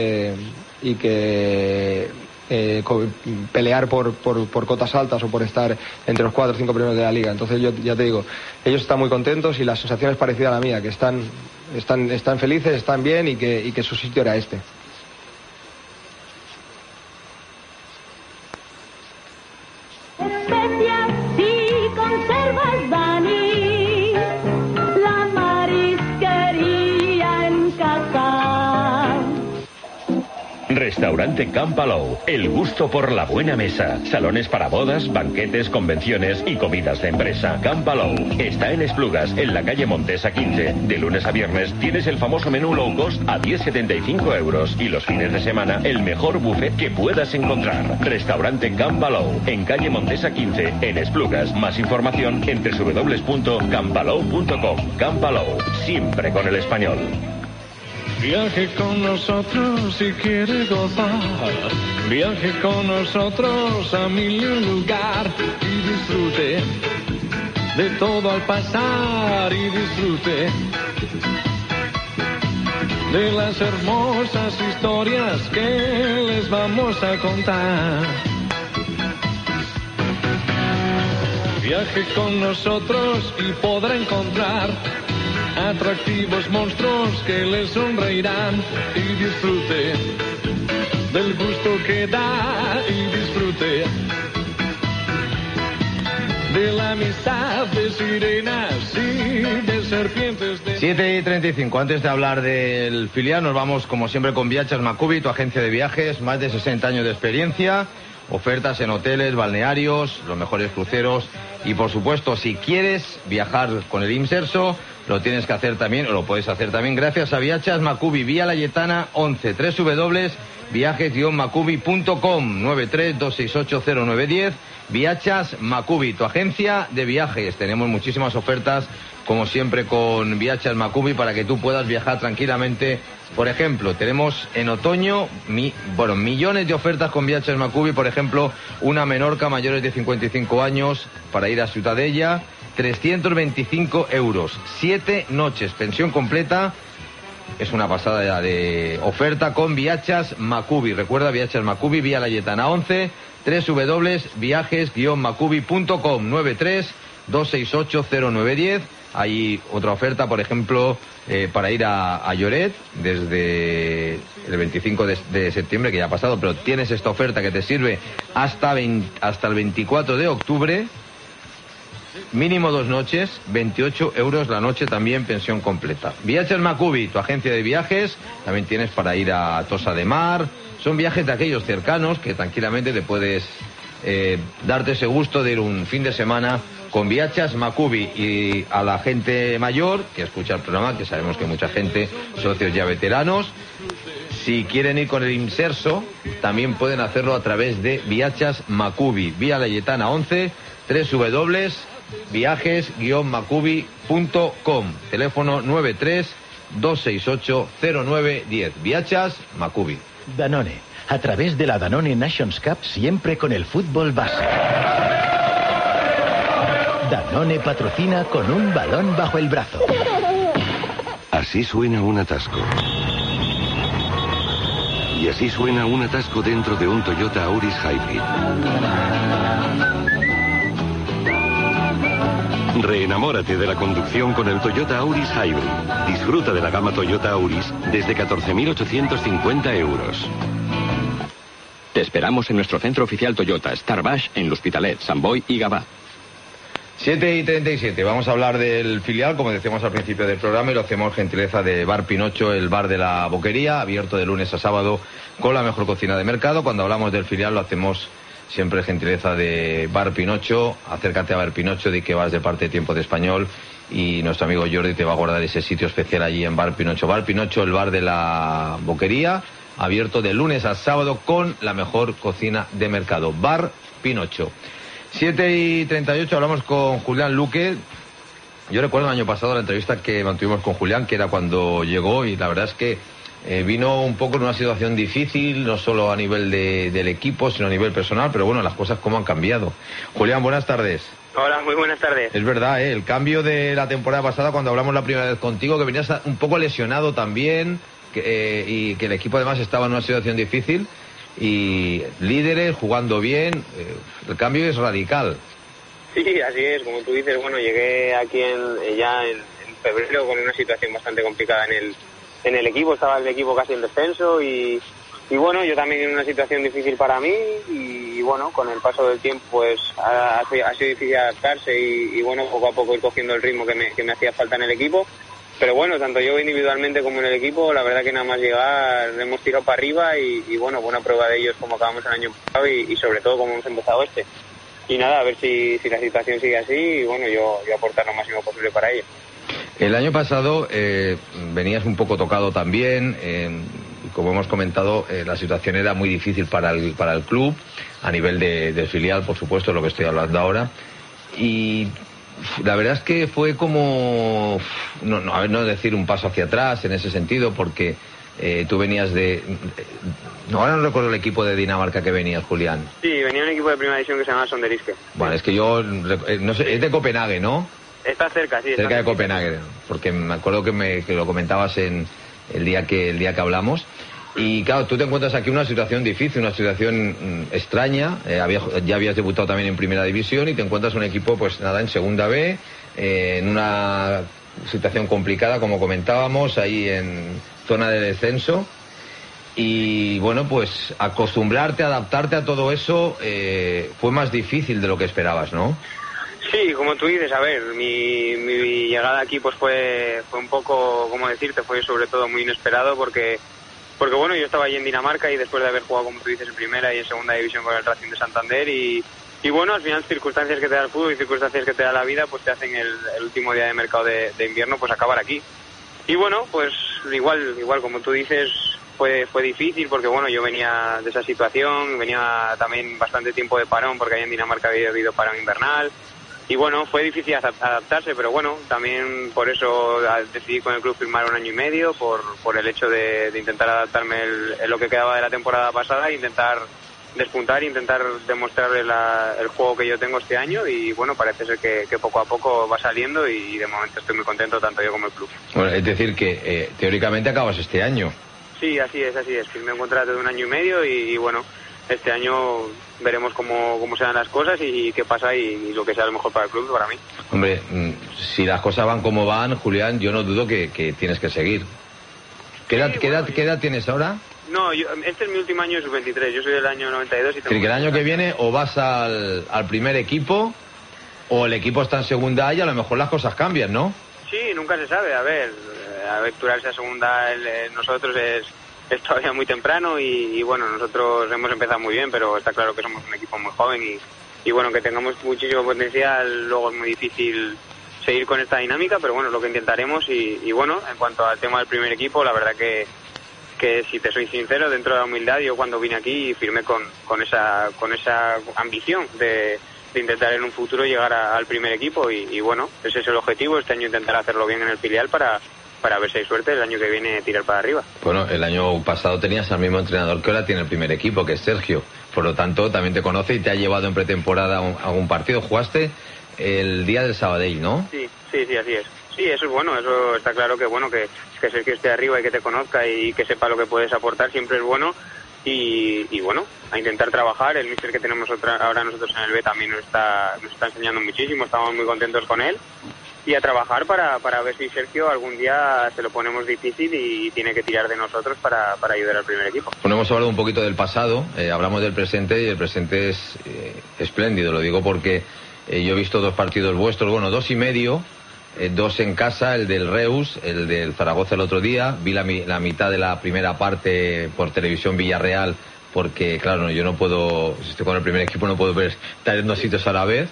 que pelear por cotas altas o por estar entre los 4 o 5 primeros de la liga. Entonces yo ya te digo, ellos están muy contentos y la sensación es parecida a la mía, que están felices, están bien y que su sitio era este. Especias si conservas Dani, la marisquería en casa. Restaurante Can Palou, el gusto por la buena mesa. Salones para bodas, banquetes, convenciones y comidas de empresa. Can Palou está en Esplugas, en la calle Montesa 15. De lunes a viernes tienes el famoso menú low cost a 10,75 euros y los fines de semana el mejor buffet que puedas encontrar. Restaurante Can Palou, en calle Montesa 15, en Esplugas. Más información en www.campalou.com. Can Palou, siempre con el español. Viaje con nosotros si quiere gozar. Viaje con nosotros a mil lugar y disfrute de todo al pasar y disfrute de las hermosas historias que les vamos a contar. Viaje con nosotros y podrá encontrar atractivos monstruos que le sonreirán y disfrute del gusto que da y disfrute de la amistad de sirenas y de serpientes de... 7:35. Antes de hablar del filial, nos vamos como siempre con Viachas Macubi, tu agencia de viajes, más de 60 años de experiencia, ofertas en hoteles, balnearios, los mejores cruceros y por supuesto, si quieres viajar con el Imserso, lo tienes que hacer también, o lo puedes hacer también gracias a Viachas Macubi, Vía Layetana 11, www.viajes-macubi.com, 93-268-0910, Viachas Macubi, tu agencia de viajes. Tenemos muchísimas ofertas, como siempre, con Viachas Macubi para que tú puedas viajar tranquilamente. Por ejemplo, tenemos en otoño, millones de ofertas con Viachas Macubi. Por ejemplo, una Menorca mayores de 55 años para ir a Ciutadella, 325 euros, 7 noches, pensión completa. Es una pasada de oferta con Viachas Macubi. Recuerda, Viachas Macubi, Vía Layetana 11, www.viajes-macubi.com 93-268-0910. Hay otra oferta, por ejemplo, para ir a Lloret desde el 25 de septiembre, que ya ha pasado, pero tienes esta oferta que te sirve hasta el 24 de octubre. Mínimo 2 noches, 28 euros la noche, también pensión completa. Viajes Macubi, tu agencia de viajes, también tienes para ir a Tossa de Mar. Son viajes de aquellos cercanos que tranquilamente te puedes darte ese gusto de ir un fin de semana con Viajes Macubi. Y a la gente mayor que escucha el programa, que sabemos que mucha gente, socios ya veteranos, si quieren ir con el Inserso, también pueden hacerlo a través de Viajes Macubi, Vía Laietana 11, www.viajes-macubi.com, teléfono 93-268-0910. Viajes Macubi. Danone, a través de la Danone Nations Cup, siempre con el fútbol base. Danone patrocina con un balón bajo el brazo. Así suena un atasco. Y así suena un atasco dentro de un Toyota Auris Hybrid. Reenamórate de la conducción con el Toyota Auris Hybrid. Disfruta de la gama Toyota Auris desde 14.850 euros. Te esperamos en nuestro centro oficial Toyota, Starbash, en L'Hospitalet, Sant Boi y Gavà. 7:37, vamos a hablar del filial, como decíamos al principio del programa, y lo hacemos gentileza de Bar Pinocho, el bar de la Boquería, abierto de lunes a sábado con la mejor cocina de mercado. Cuando hablamos del filial lo hacemos siempre gentileza de Bar Pinocho. Acércate a Bar Pinocho, di que vas de parte de Tiempo de Español, y nuestro amigo Jordi te va a guardar ese sitio especial allí en Bar Pinocho. Bar Pinocho, el bar de la Boquería, abierto de lunes a sábado con la mejor cocina de mercado. Bar Pinocho. 7:38, hablamos con Julián Luque. Yo recuerdo el año pasado la entrevista que mantuvimos con Julián, que era cuando llegó, y la verdad es que vino un poco en una situación difícil, no solo a nivel del equipo, sino a nivel personal, pero bueno, las cosas cómo han cambiado. Julián, buenas tardes. Hola, muy buenas tardes. Es verdad, el cambio de la temporada pasada, cuando hablamos la primera vez contigo, que venías un poco lesionado también, y que el equipo además estaba en una situación difícil, y líderes, jugando bien, el cambio es radical. Sí, así es, como tú dices, bueno, llegué aquí ya en febrero con una situación bastante complicada en el equipo, estaba el equipo casi en descenso y bueno, yo también en una situación difícil para mí y bueno, con el paso del tiempo pues ha sido difícil adaptarse y bueno, poco a poco ir cogiendo el ritmo que me hacía falta en el equipo. Pero bueno, tanto yo individualmente como en el equipo, la verdad que nada más llegar hemos tirado para arriba y bueno, buena prueba de ellos como acabamos el año pasado y sobre todo como hemos empezado este. Y nada, a ver si la situación sigue así y bueno, yo aportar lo máximo posible para ello. El año pasado venías un poco tocado también, como hemos comentado, la situación era muy difícil para el club, a nivel de filial, por supuesto, lo que estoy hablando ahora, y la verdad es que fue como, no decir un paso hacia atrás en ese sentido, porque tú venías ahora no recuerdo el equipo de Dinamarca que venías, Julián. Sí, venía un equipo de primera división que se llama Sonderske. Bueno, es que yo, no sé, es de Copenhague, ¿no? Está cerca, sí. Cerca de Copenhague, porque me acuerdo que lo comentabas en el día que hablamos. Y claro, tú te encuentras aquí en una situación difícil, una situación extraña. Ya habías debutado también en Primera División y te encuentras un equipo, pues nada, en Segunda B, en una situación complicada, como comentábamos, ahí en zona de descenso. Y bueno, pues acostumbrarte, adaptarte a todo eso fue más difícil de lo que esperabas, ¿no? Sí, como tú dices, a ver, mi llegada aquí pues fue un poco, ¿cómo decirte? Fue sobre todo muy inesperado porque bueno, yo estaba allí en Dinamarca y después de haber jugado, como tú dices, en primera y en segunda división con el Racing de Santander y bueno, al final circunstancias que te da el fútbol y circunstancias que te da la vida pues te hacen el último día de mercado de invierno pues acabar aquí. Y bueno, pues igual como tú dices, fue difícil porque bueno, yo venía de esa situación, venía también bastante tiempo de parón porque ahí en Dinamarca había habido parón invernal. Y bueno, fue difícil adaptarse, pero bueno, también por eso decidí con el club firmar 1 año y medio, por el hecho de intentar adaptarme en lo que quedaba de la temporada pasada, intentar despuntar, intentar demostrarle el juego que yo tengo este año y bueno, parece ser que poco a poco va saliendo y de momento estoy muy contento tanto yo como el club. Bueno, es decir que teóricamente acabas este año. Sí, así es, firmé un contrato de 1 año y medio y bueno, este año veremos cómo se dan las cosas y qué pasa y lo que sea lo mejor para el club, para mí. Hombre, si las cosas van como van, Julián, yo no dudo que tienes que seguir. ¿Qué edad tienes ahora? No, este es mi último año de sub-23, yo soy del año 92 y tengo... Que el año que viene o vas al primer equipo o el equipo está en segunda y a lo mejor las cosas cambian, ¿no? Sí, nunca se sabe, aventurarse a segunda nosotros es todavía muy temprano y bueno, nosotros hemos empezado muy bien, pero está claro que somos un equipo muy joven y bueno, que tengamos muchísimo potencial, luego es muy difícil seguir con esta dinámica, pero bueno, lo que intentaremos y bueno, en cuanto al tema del primer equipo, la verdad que si te soy sincero, dentro de la humildad, yo cuando vine aquí firmé con esa ambición de intentar en un futuro llegar al primer equipo y bueno, ese es el objetivo, este año intentar hacerlo bien en el filial para ver si hay suerte el año que viene tirar para arriba. Bueno, el año pasado tenías al mismo entrenador que ahora tiene el primer equipo, que es Sergio, por lo tanto también te conoce y te ha llevado en pretemporada a algún partido. Jugaste el día del Sabadell, ¿no? Sí, así es. Sí, eso es bueno, eso está claro que bueno, que Sergio esté arriba y que te conozca y que sepa lo que puedes aportar siempre es bueno y bueno, a intentar trabajar. El míster que tenemos ahora nosotros en el B también nos está enseñando muchísimo, estamos muy contentos con él y a trabajar para ver si Sergio algún día se lo ponemos difícil y tiene que tirar de nosotros para ayudar al primer equipo. Bueno, hemos hablado un poquito del pasado, hablamos del presente y el presente es espléndido, lo digo porque yo he visto 2 partidos vuestros, bueno, 2 y medio, 2 en casa, el del Reus, el del Zaragoza el otro día, vi la mitad de la primera parte por televisión Villarreal, porque claro, yo no puedo, si estoy con el primer equipo no puedo estar en 2 sitios a la vez,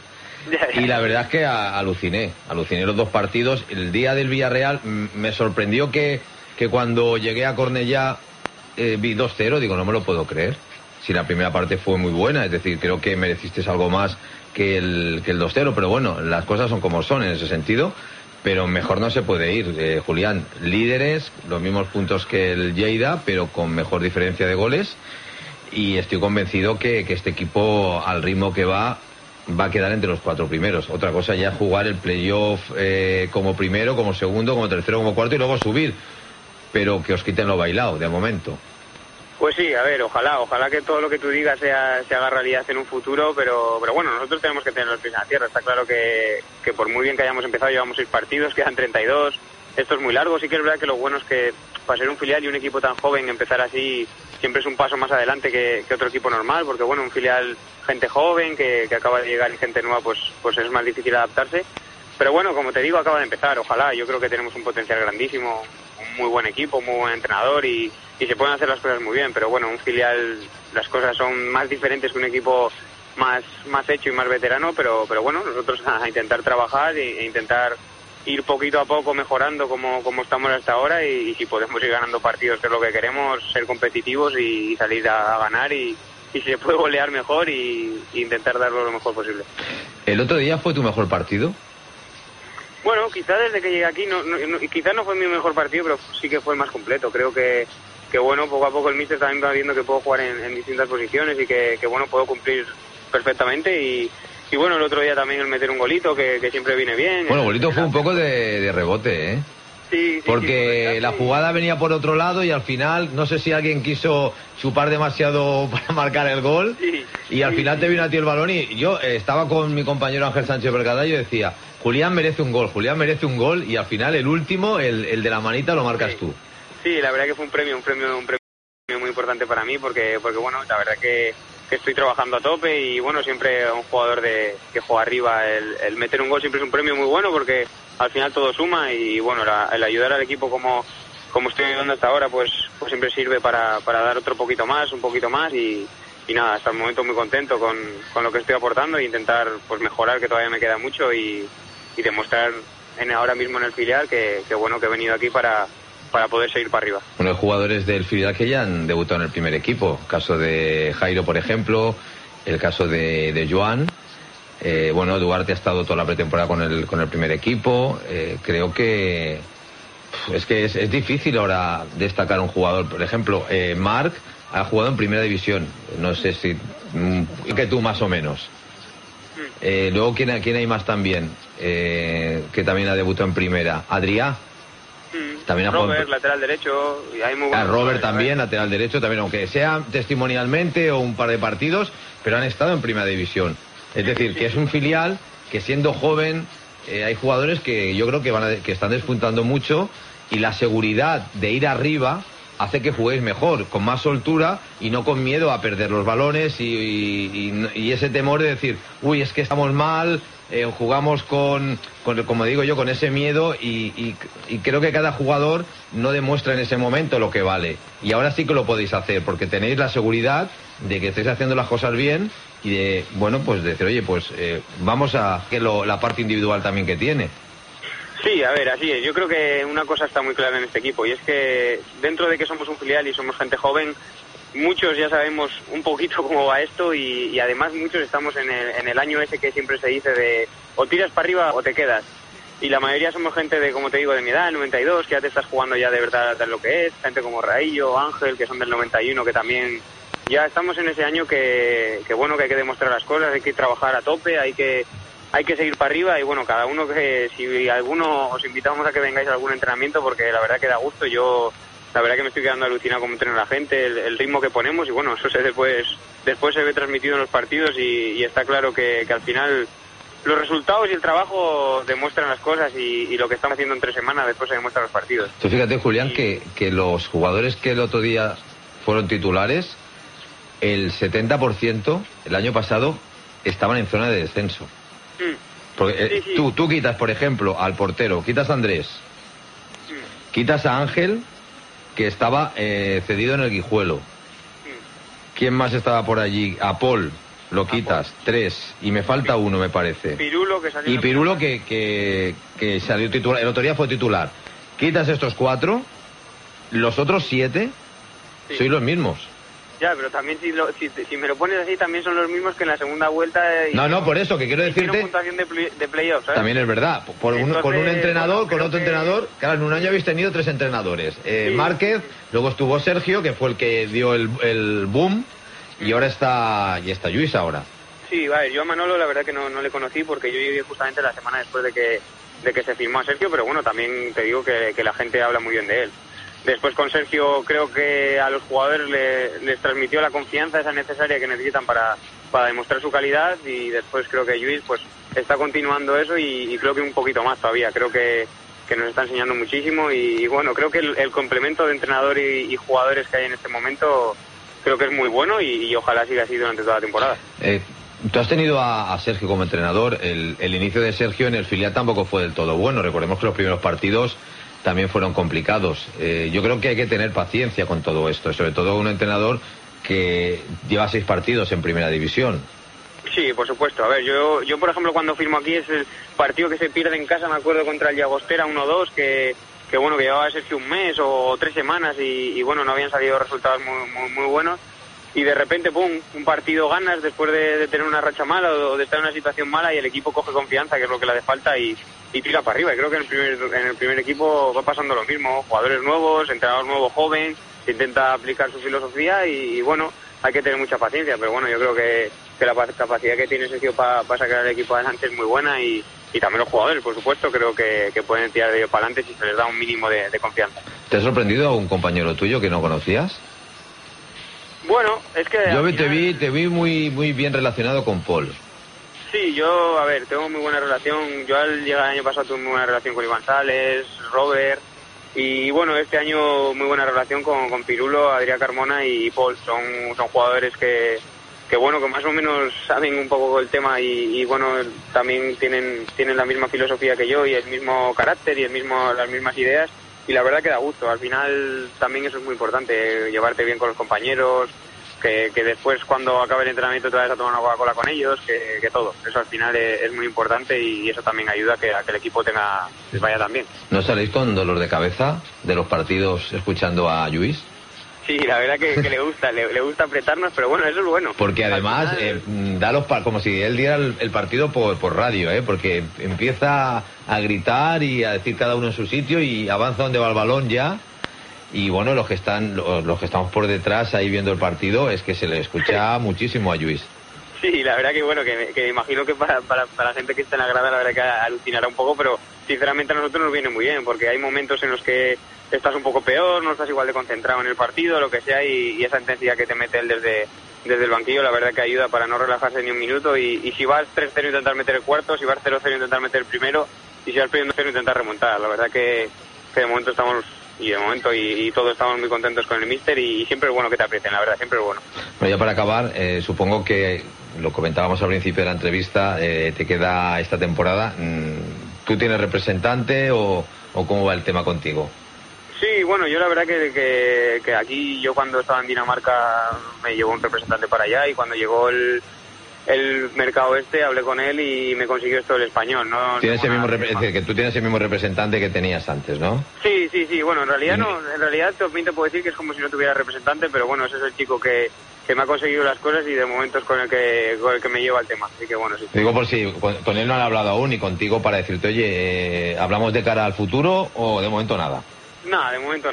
y la verdad es que aluciné los 2 partidos. El día del Villarreal me sorprendió que cuando llegué a Cornellá vi 2-0, digo, no me lo puedo creer, si la primera parte fue muy buena, es decir, creo que mereciste algo más que el 2-0, pero bueno, las cosas son como son en ese sentido, pero mejor no se puede ir. Julián, líderes, los mismos puntos que el Lleida, pero con mejor diferencia de goles, y estoy convencido que este equipo, al ritmo que va a quedar entre los 4 primeros. Otra cosa ya es jugar el playoff como primero, como segundo, como tercero, como cuarto y luego subir, pero que os quiten lo bailado de momento. Pues sí, a ver, ojalá que todo lo que tú digas se haga realidad en un futuro, pero bueno, nosotros tenemos que tener los pies en la tierra. Está claro que por muy bien que hayamos empezado, llevamos 6 partidos, quedan 32, esto es muy largo. Sí que es verdad que lo bueno es que para ser un filial y un equipo tan joven, empezar así siempre es un paso más adelante que otro equipo normal, porque bueno, un filial, gente joven que acaba de llegar y gente nueva, pues es más difícil adaptarse. Pero bueno, como te digo, acaba de empezar, ojalá. Yo creo que tenemos un potencial grandísimo, un muy buen equipo, muy buen entrenador y se pueden hacer las cosas muy bien, pero bueno, un filial las cosas son más diferentes que un equipo más hecho y más veterano, pero bueno, nosotros a intentar trabajar e intentar ir poquito a poco mejorando como estamos hasta ahora y si podemos ir ganando partidos, que es lo que queremos, ser competitivos y salir a ganar y si se puede golear mejor y intentar darlo lo mejor posible. ¿El otro día fue tu mejor partido? Bueno, quizás desde que llegué aquí, quizás no fue mi mejor partido, pero sí que fue el más completo. Creo que bueno, poco a poco el míster también va viendo que puedo jugar en distintas posiciones y que bueno, puedo cumplir perfectamente y bueno, el otro día también el meter un golito que siempre viene bien. Bueno, el golito fue un poco de rebote, ¿eh? Sí, porque la jugada venía por otro lado y al final, no sé si alguien quiso chupar demasiado para marcar el gol y al final te vino a ti el balón y yo estaba con mi compañero Ángel Sánchez Vergada y yo decía, Julián merece un gol y al final el último, el de la manita, lo marcas tú. Sí, la verdad que fue un premio muy importante para mí porque bueno, la verdad que estoy trabajando a tope y bueno, siempre un jugador que juega arriba, el meter un gol siempre es un premio muy bueno porque al final todo suma y bueno, el ayudar al equipo como estoy ayudando hasta ahora, pues siempre sirve para dar un poquito más y nada, hasta el momento muy contento con lo que estoy aportando e intentar pues mejorar, que todavía me queda mucho y demostrar ahora mismo en el filial que bueno, que he venido aquí para poder seguir para arriba. Bueno, hay jugadores del filial que ya han debutado en el primer equipo, el caso de Jairo, por ejemplo, el caso de Joan. Bueno, Duarte ha estado toda la pretemporada con el primer equipo. Creo que es difícil ahora destacar un jugador. Por ejemplo, Marc ha jugado en primera división. No sé si que tú más o menos. Luego, ¿quién hay más también? Que también ha debutado en primera. Adrià. También Robert, lateral derecho, y hay muy buenos Robert también, lateral derecho, también, aunque sea testimonialmente o un par de partidos, pero han estado en primera división. Es decir, que es un filial que siendo joven hay jugadores que yo creo que están despuntando mucho, y la seguridad de ir arriba hace que juguéis mejor, con más soltura y no con miedo a perder los balones y ese temor de decir, uy, es que estamos mal, jugamos con, como digo yo, con ese miedo y creo que cada jugador no demuestra en ese momento lo que vale. Y ahora sí que lo podéis hacer, porque tenéis la seguridad de que estáis haciendo las cosas bien y de, bueno, pues decir, oye, pues vamos a que la parte individual también que tiene. Sí, a ver, así es. Yo creo que una cosa está muy clara en este equipo, y es que dentro de que somos un filial y somos gente joven, muchos ya sabemos un poquito cómo va esto y además muchos estamos en el año ese que siempre se dice de o tiras para arriba o te quedas. Y la mayoría somos gente de, como te digo, de mi edad, el 92, que ya te estás jugando ya de verdad lo que es, gente como Raillo, Ángel, que son del 91, que también ya estamos en ese año que bueno, que hay que demostrar las cosas, hay que trabajar a tope, hay que seguir para arriba y bueno, cada uno que, si alguno os invitamos a que vengáis a algún entrenamiento, porque la verdad que da gusto. Yo la verdad que me estoy quedando alucinado cómo entrena la gente, el ritmo que ponemos y bueno, eso después se ve transmitido en los partidos y está claro que al final los resultados y el trabajo demuestran las cosas y lo que estamos haciendo en 3 semanas después se demuestra en los partidos. Tú fíjate, Julián, que los jugadores que el otro día fueron titulares, el 70% el año pasado estaban en zona de descenso. Porque Sí. tú quitas, por ejemplo, al portero, quitas a Andrés, quitas a Ángel, que estaba cedido en el Guijuelo. ¿Quién más estaba por allí? A Paul, lo quitas, 3, y me falta uno, me parece. Pirulo, que salió. Y Pirulo, que salió titular, el otro día fue titular. Quitas estos 4, los otros 7 sois los mismos. Ya, pero también si me lo pones así, también son los mismos que en la segunda vuelta. No, por eso, que quiero decirte. Puntuación de playoffs, ¿sabes? También es verdad. Con un entrenador, con otro entrenador. Claro, en un año habéis tenido 3 entrenadores. Márquez, luego estuvo Sergio, que fue el que dio el boom, y ahora está Lluís ahora. Sí, vale, yo a Manolo la verdad que no le conocí porque yo llegué justamente la semana después de que se firmó a Sergio, pero bueno, también te digo que la gente habla muy bien de él. Después con Sergio creo que a los jugadores les transmitió la confianza esa necesaria que necesitan para demostrar su calidad, y después creo que Lluís pues está continuando eso y creo que un poquito más todavía. Creo que nos está enseñando muchísimo y bueno, creo que el complemento de entrenador y jugadores que hay en este momento creo que es muy bueno y ojalá siga así durante toda la temporada. Tú has tenido a Sergio como entrenador. El inicio de Sergio en el filial tampoco fue del todo bueno. Recordemos que los primeros partidos también fueron complicados. Yo creo que hay que tener paciencia con todo esto, sobre todo un entrenador que lleva 6 partidos en primera división. Sí, por supuesto. A ver, yo por ejemplo cuando firmo aquí es el partido que se pierde en casa, me acuerdo, contra el Llagostera 1-2, que bueno, que llevaba Sergio un mes o 3 semanas y bueno, no habían salido resultados muy buenos. Y de repente, pum, un partido ganas después de tener una racha mala o de estar en una situación mala y el equipo coge confianza, que es lo que le hace falta, y tira para arriba. Y creo que en el primer equipo va pasando lo mismo. Jugadores nuevos, entrenador nuevo, joven, que intenta aplicar su filosofía y bueno, hay que tener mucha paciencia. Pero bueno, yo creo que la capacidad que tiene Sergio para sacar el equipo adelante es muy buena y también los jugadores, por supuesto, creo que pueden tirar de ellos para adelante si se les da un mínimo de confianza. ¿Te ha sorprendido a un compañero tuyo que no conocías? Bueno, es que... Yo te vi muy bien relacionado con Paul. Sí, yo, a ver, tengo muy buena relación. Yo al llegar el año pasado tuve muy buena relación con Iván Sales, Robert, y bueno, este año muy buena relación con Pirulo, Adrián Carmona y Paul. Son jugadores que bueno, que más o menos saben un poco el tema y bueno, también tienen la misma filosofía que yo y el mismo carácter y las mismas ideas. Y la verdad que da gusto. Al final también eso es muy importante, llevarte bien con los compañeros, que después cuando acabe el entrenamiento te vayas a tomar una Coca-Cola con ellos, que todo. Eso al final es muy importante y eso también ayuda a que el equipo les vaya tan bien. ¿No saléis con dolor de cabeza de los partidos escuchando a Lluís? Sí, la verdad que le gusta apretarnos, pero bueno, eso es bueno. Porque además da como si él diera el partido por radio, porque empieza a gritar y a decir cada uno en su sitio y avanza donde va el balón ya. Y bueno, los que estamos por detrás ahí viendo el partido es que se le escucha muchísimo a Lluís. Sí, la verdad que bueno, que imagino que para la gente que está en la grada la verdad que alucinará un poco, pero sinceramente a nosotros nos viene muy bien, porque hay momentos en los que estás un poco peor, no estás igual de concentrado en el partido, lo que sea, y esa intensidad que te mete él desde el banquillo, la verdad que ayuda para no relajarse ni un minuto, y si vas 3-0 intentar meter el cuarto, si vas 0-0 intentar meter el primero, y si vas perdiendo 0 intentar remontar. La verdad que de momento estamos, y todos estamos muy contentos con el míster, y siempre es bueno que te aprecien, la verdad, siempre es bueno. Bueno, ya para acabar, supongo que lo comentábamos al principio de la entrevista, te queda esta temporada. ¿Tú tienes representante o cómo va el tema contigo? Sí, bueno, yo la verdad que aquí, yo cuando estaba en Dinamarca me llevó un representante para allá, y cuando llegó el mercado hablé con él y me consiguió esto del español, ¿no? Tienes el mismo es decir, que tú tienes el mismo representante que tenías antes, ¿no? Sí, bueno, en realidad no, en realidad también te puedo decir que es como si no tuviera representante, pero bueno, ese es el chico que me ha conseguido las cosas, y de momento es con el que me lleva el tema, así que bueno, sí. Te digo por si con él no han hablado aún, y contigo para decirte, oye, ¿hablamos de cara al futuro o de momento nada? Nada, de momento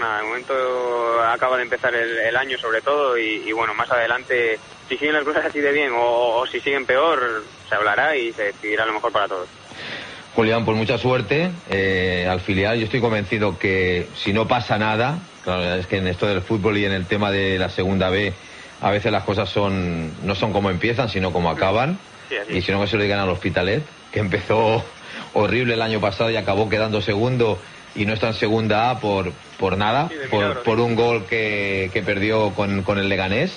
acaba de empezar el año sobre todo, y bueno, más adelante, si siguen las cosas así de bien o si siguen peor, se hablará y se decidirá lo mejor para todos. Julián, pues mucha suerte al filial. Yo estoy convencido que si no pasa nada, claro, es que en esto del fútbol y en el tema de la segunda B, a veces las cosas no son como empiezan, sino como acaban. Sí, así. Y si no, que se lo digan al Hospitalet, que empezó horrible el año pasado y acabó quedando segundo, y no está en segunda A por nada, sí, por un gol que perdió con el Leganés,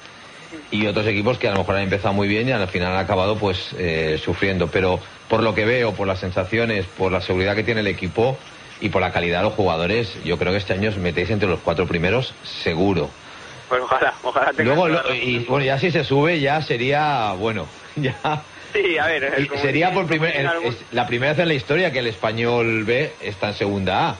y otros equipos que a lo mejor han empezado muy bien y al final han acabado pues sufriendo. Pero por lo que veo, por las sensaciones, por la seguridad que tiene el equipo y por la calidad de los jugadores, yo creo que este año os metéis entre los 4 primeros seguro. Pues ojalá Luego, y bueno, ya si se sube ya sería, bueno, ya... Sí, a ver... Sería la primera vez en la historia que el Español B está en segunda A.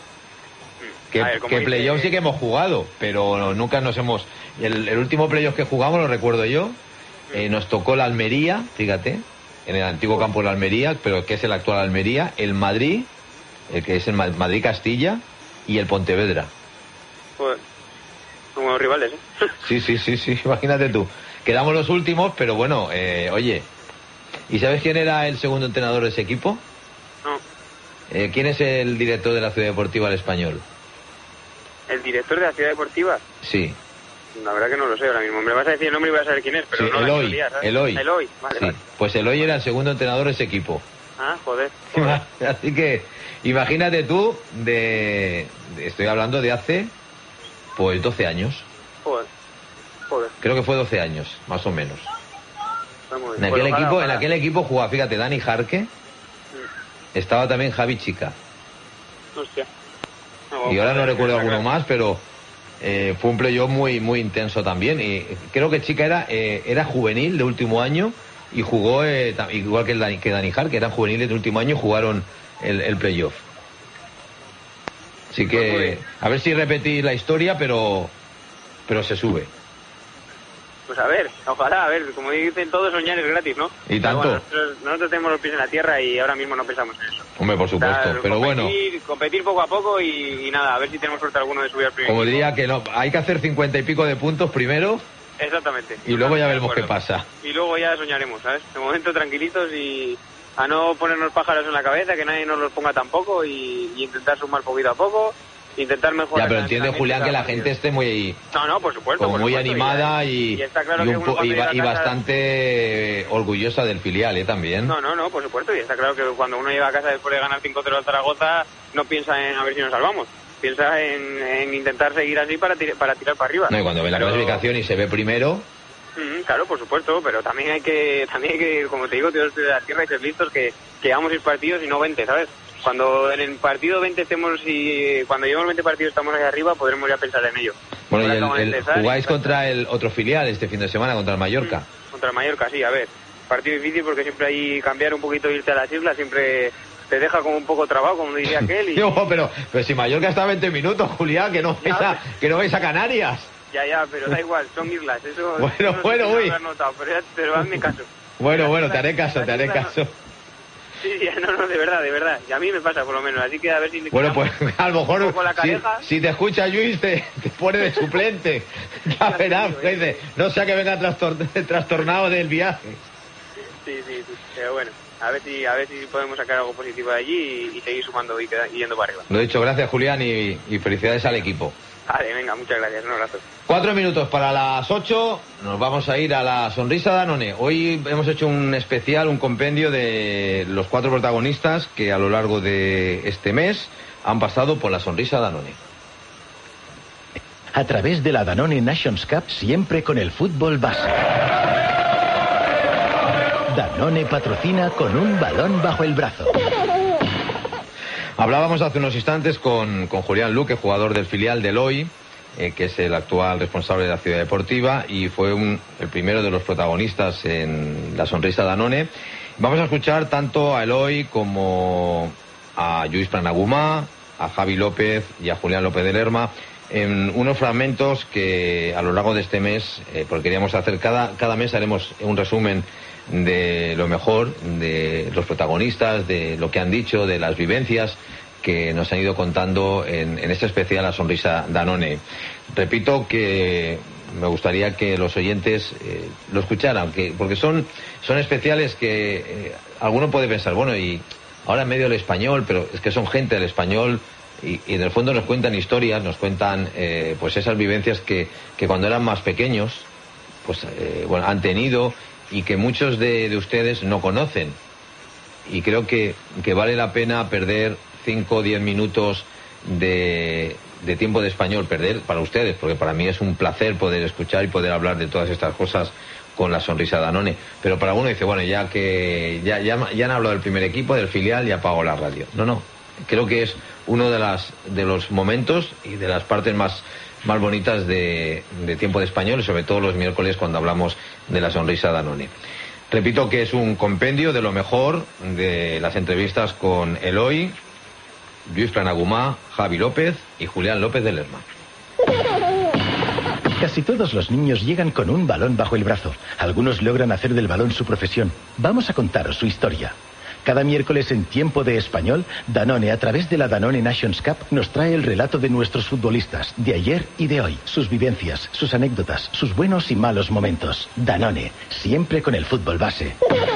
Que playoff sí que hemos jugado, pero nunca nos hemos... El último playoff que jugamos, lo recuerdo yo, nos tocó la Almería, fíjate, en el antiguo campo de la Almería, pero que es el actual Almería, el Madrid, que es el Madrid-Castilla, y el Pontevedra. Pues, como rivales, ¿eh? Sí, imagínate tú. Quedamos los últimos, pero bueno, oye... ¿Y sabes quién era el segundo entrenador de ese equipo? No. ¿Quién es el director de la Ciudad Deportiva del Español? ¿El director de la Ciudad Deportiva? Sí. La verdad que no lo sé ahora mismo. Me vas a decir el nombre y voy a saber quién es, pero sí, no Eloy. Vale, sí. vale. Pues Eloy era el segundo entrenador de ese equipo. Ah, joder. Así que imagínate tú, estoy hablando de hace pues 12 años. Joder. Creo que fue 12 años, más o menos. En aquel equipo jugaba, fíjate, Dani Jarque, estaba también Javi Chica. Hostia. Y ahora no recuerdo alguno más, pero fue un playoff muy intenso también. Y creo que Chica era juvenil de último año y jugó igual que Dani Jarque, eran juveniles de último año y jugaron el playoff. Así que a ver si repetís la historia, pero se sube. Pues a ver, ojalá, como dicen todos, soñar es gratis, ¿no? Y tanto. Bueno, nosotros tenemos los pies en la tierra y ahora mismo no pensamos en eso. Hombre, por supuesto, pero competir poco a poco y nada, a ver si tenemos suerte alguno de subir al primer como equipo. diría que no, hay que hacer 50 y pico de puntos primero. Exactamente. Y luego ya veremos qué pasa. Y luego ya soñaremos, ¿sabes? De momento tranquilitos y a no ponernos pájaros en la cabeza, que nadie nos los ponga tampoco, y intentar sumar poquito a poco, intentar mejorar. Ya, pero entiende, Julián, que la gente esté muy... No, por supuesto. Como muy animada y está claro que bastante orgullosa del filial, también. No, por supuesto. Y está claro que cuando uno llega a casa después de ganar 5-0 al Zaragoza, no piensa en a ver si nos salvamos. Piensa en intentar seguir así para tirar para arriba. No, y cuando ve la clasificación y se ve primero... Claro, por supuesto, pero también hay que, como te digo, tíos de la tierra, y ser listos que vamos a ir partidos y no 20, ¿sabes? Cuando en el partido 20 estemos y cuando llevemos 20 partidos estamos ahí arriba, podremos ya pensar en ello. Bueno, jugáis contra el otro filial este fin de semana, contra el Mallorca. Contra el Mallorca, sí, a ver. Partido difícil porque siempre hay cambiar un poquito, irte a las islas, siempre te deja como un poco trabado, como diría aquel. No, pero si Mallorca está a 20 minutos, Julián, que no vais a Canarias. Ya, pero da igual, son islas, eso... Uy. Pero hazme caso. Bueno, te haré caso. Sí, no, de verdad. Y a mí me pasa, por lo menos. Así que a ver si... Bueno, pues a lo mejor si te escucha Luis, te pone de suplente. Ya verás, dice, no sea que venga trastornado del viaje. Sí, pero bueno. A ver si podemos sacar algo positivo de allí y seguir sumando y yendo para arriba. Lo dicho, gracias Julián y felicidades al equipo. Vale, venga, muchas gracias, un abrazo. 4 minutos para las 8, nos vamos a ir a la sonrisa Danone. Hoy hemos hecho un especial, un compendio de los 4 protagonistas que a lo largo de este mes han pasado por la sonrisa Danone. A través de la Danone Nations Cup, siempre con el fútbol base. Danone patrocina con un balón bajo el brazo. Hablábamos hace unos instantes con Julián Luque, jugador del filial del Eloy, que es el actual responsable de la ciudad deportiva y fue el primero de los protagonistas en la sonrisa Danone. Vamos a escuchar tanto a Eloy como a Lluís Planagumà, a Javi López y a Julián López de Lerma en unos fragmentos que a lo largo de este mes, porque queríamos hacer cada mes haremos un resumen de lo mejor de los protagonistas, de lo que han dicho, de las vivencias que nos han ido contando en este especial La Sonrisa Danone. Repito que me gustaría que los oyentes lo escucharan, porque son especiales que alguno puede pensar, bueno, y ahora en medio del español, pero es que son gente del español y en el fondo nos cuentan historias, nos cuentan pues esas vivencias que cuando eran más pequeños pues han tenido y que muchos de ustedes no conocen. Y creo que vale la pena perder 5 o 10 minutos de tiempo de español, perder para ustedes, porque para mí es un placer poder escuchar y poder hablar de todas estas cosas con la sonrisa Danone. Pero para uno dice, bueno, ya han hablado del primer equipo, del filial, ya apago la radio. No, creo que es uno de los momentos y de las partes más bonitas de tiempo de español, y sobre todo los miércoles cuando hablamos de la sonrisa Danone. Repito que es un compendio de lo mejor de las entrevistas con Eloy, Lluís Planagumà, Javi López y Julián López de Lerma. Casi todos los niños llegan con un balón bajo el brazo. Algunos logran hacer del balón su profesión. Vamos a contaros su historia. Cada miércoles en Tiempo de Español, Danone, a través de la Danone Nations Cup, nos trae el relato de nuestros futbolistas, de ayer y de hoy, sus vivencias, sus anécdotas, sus buenos y malos momentos. Danone, siempre con el fútbol base.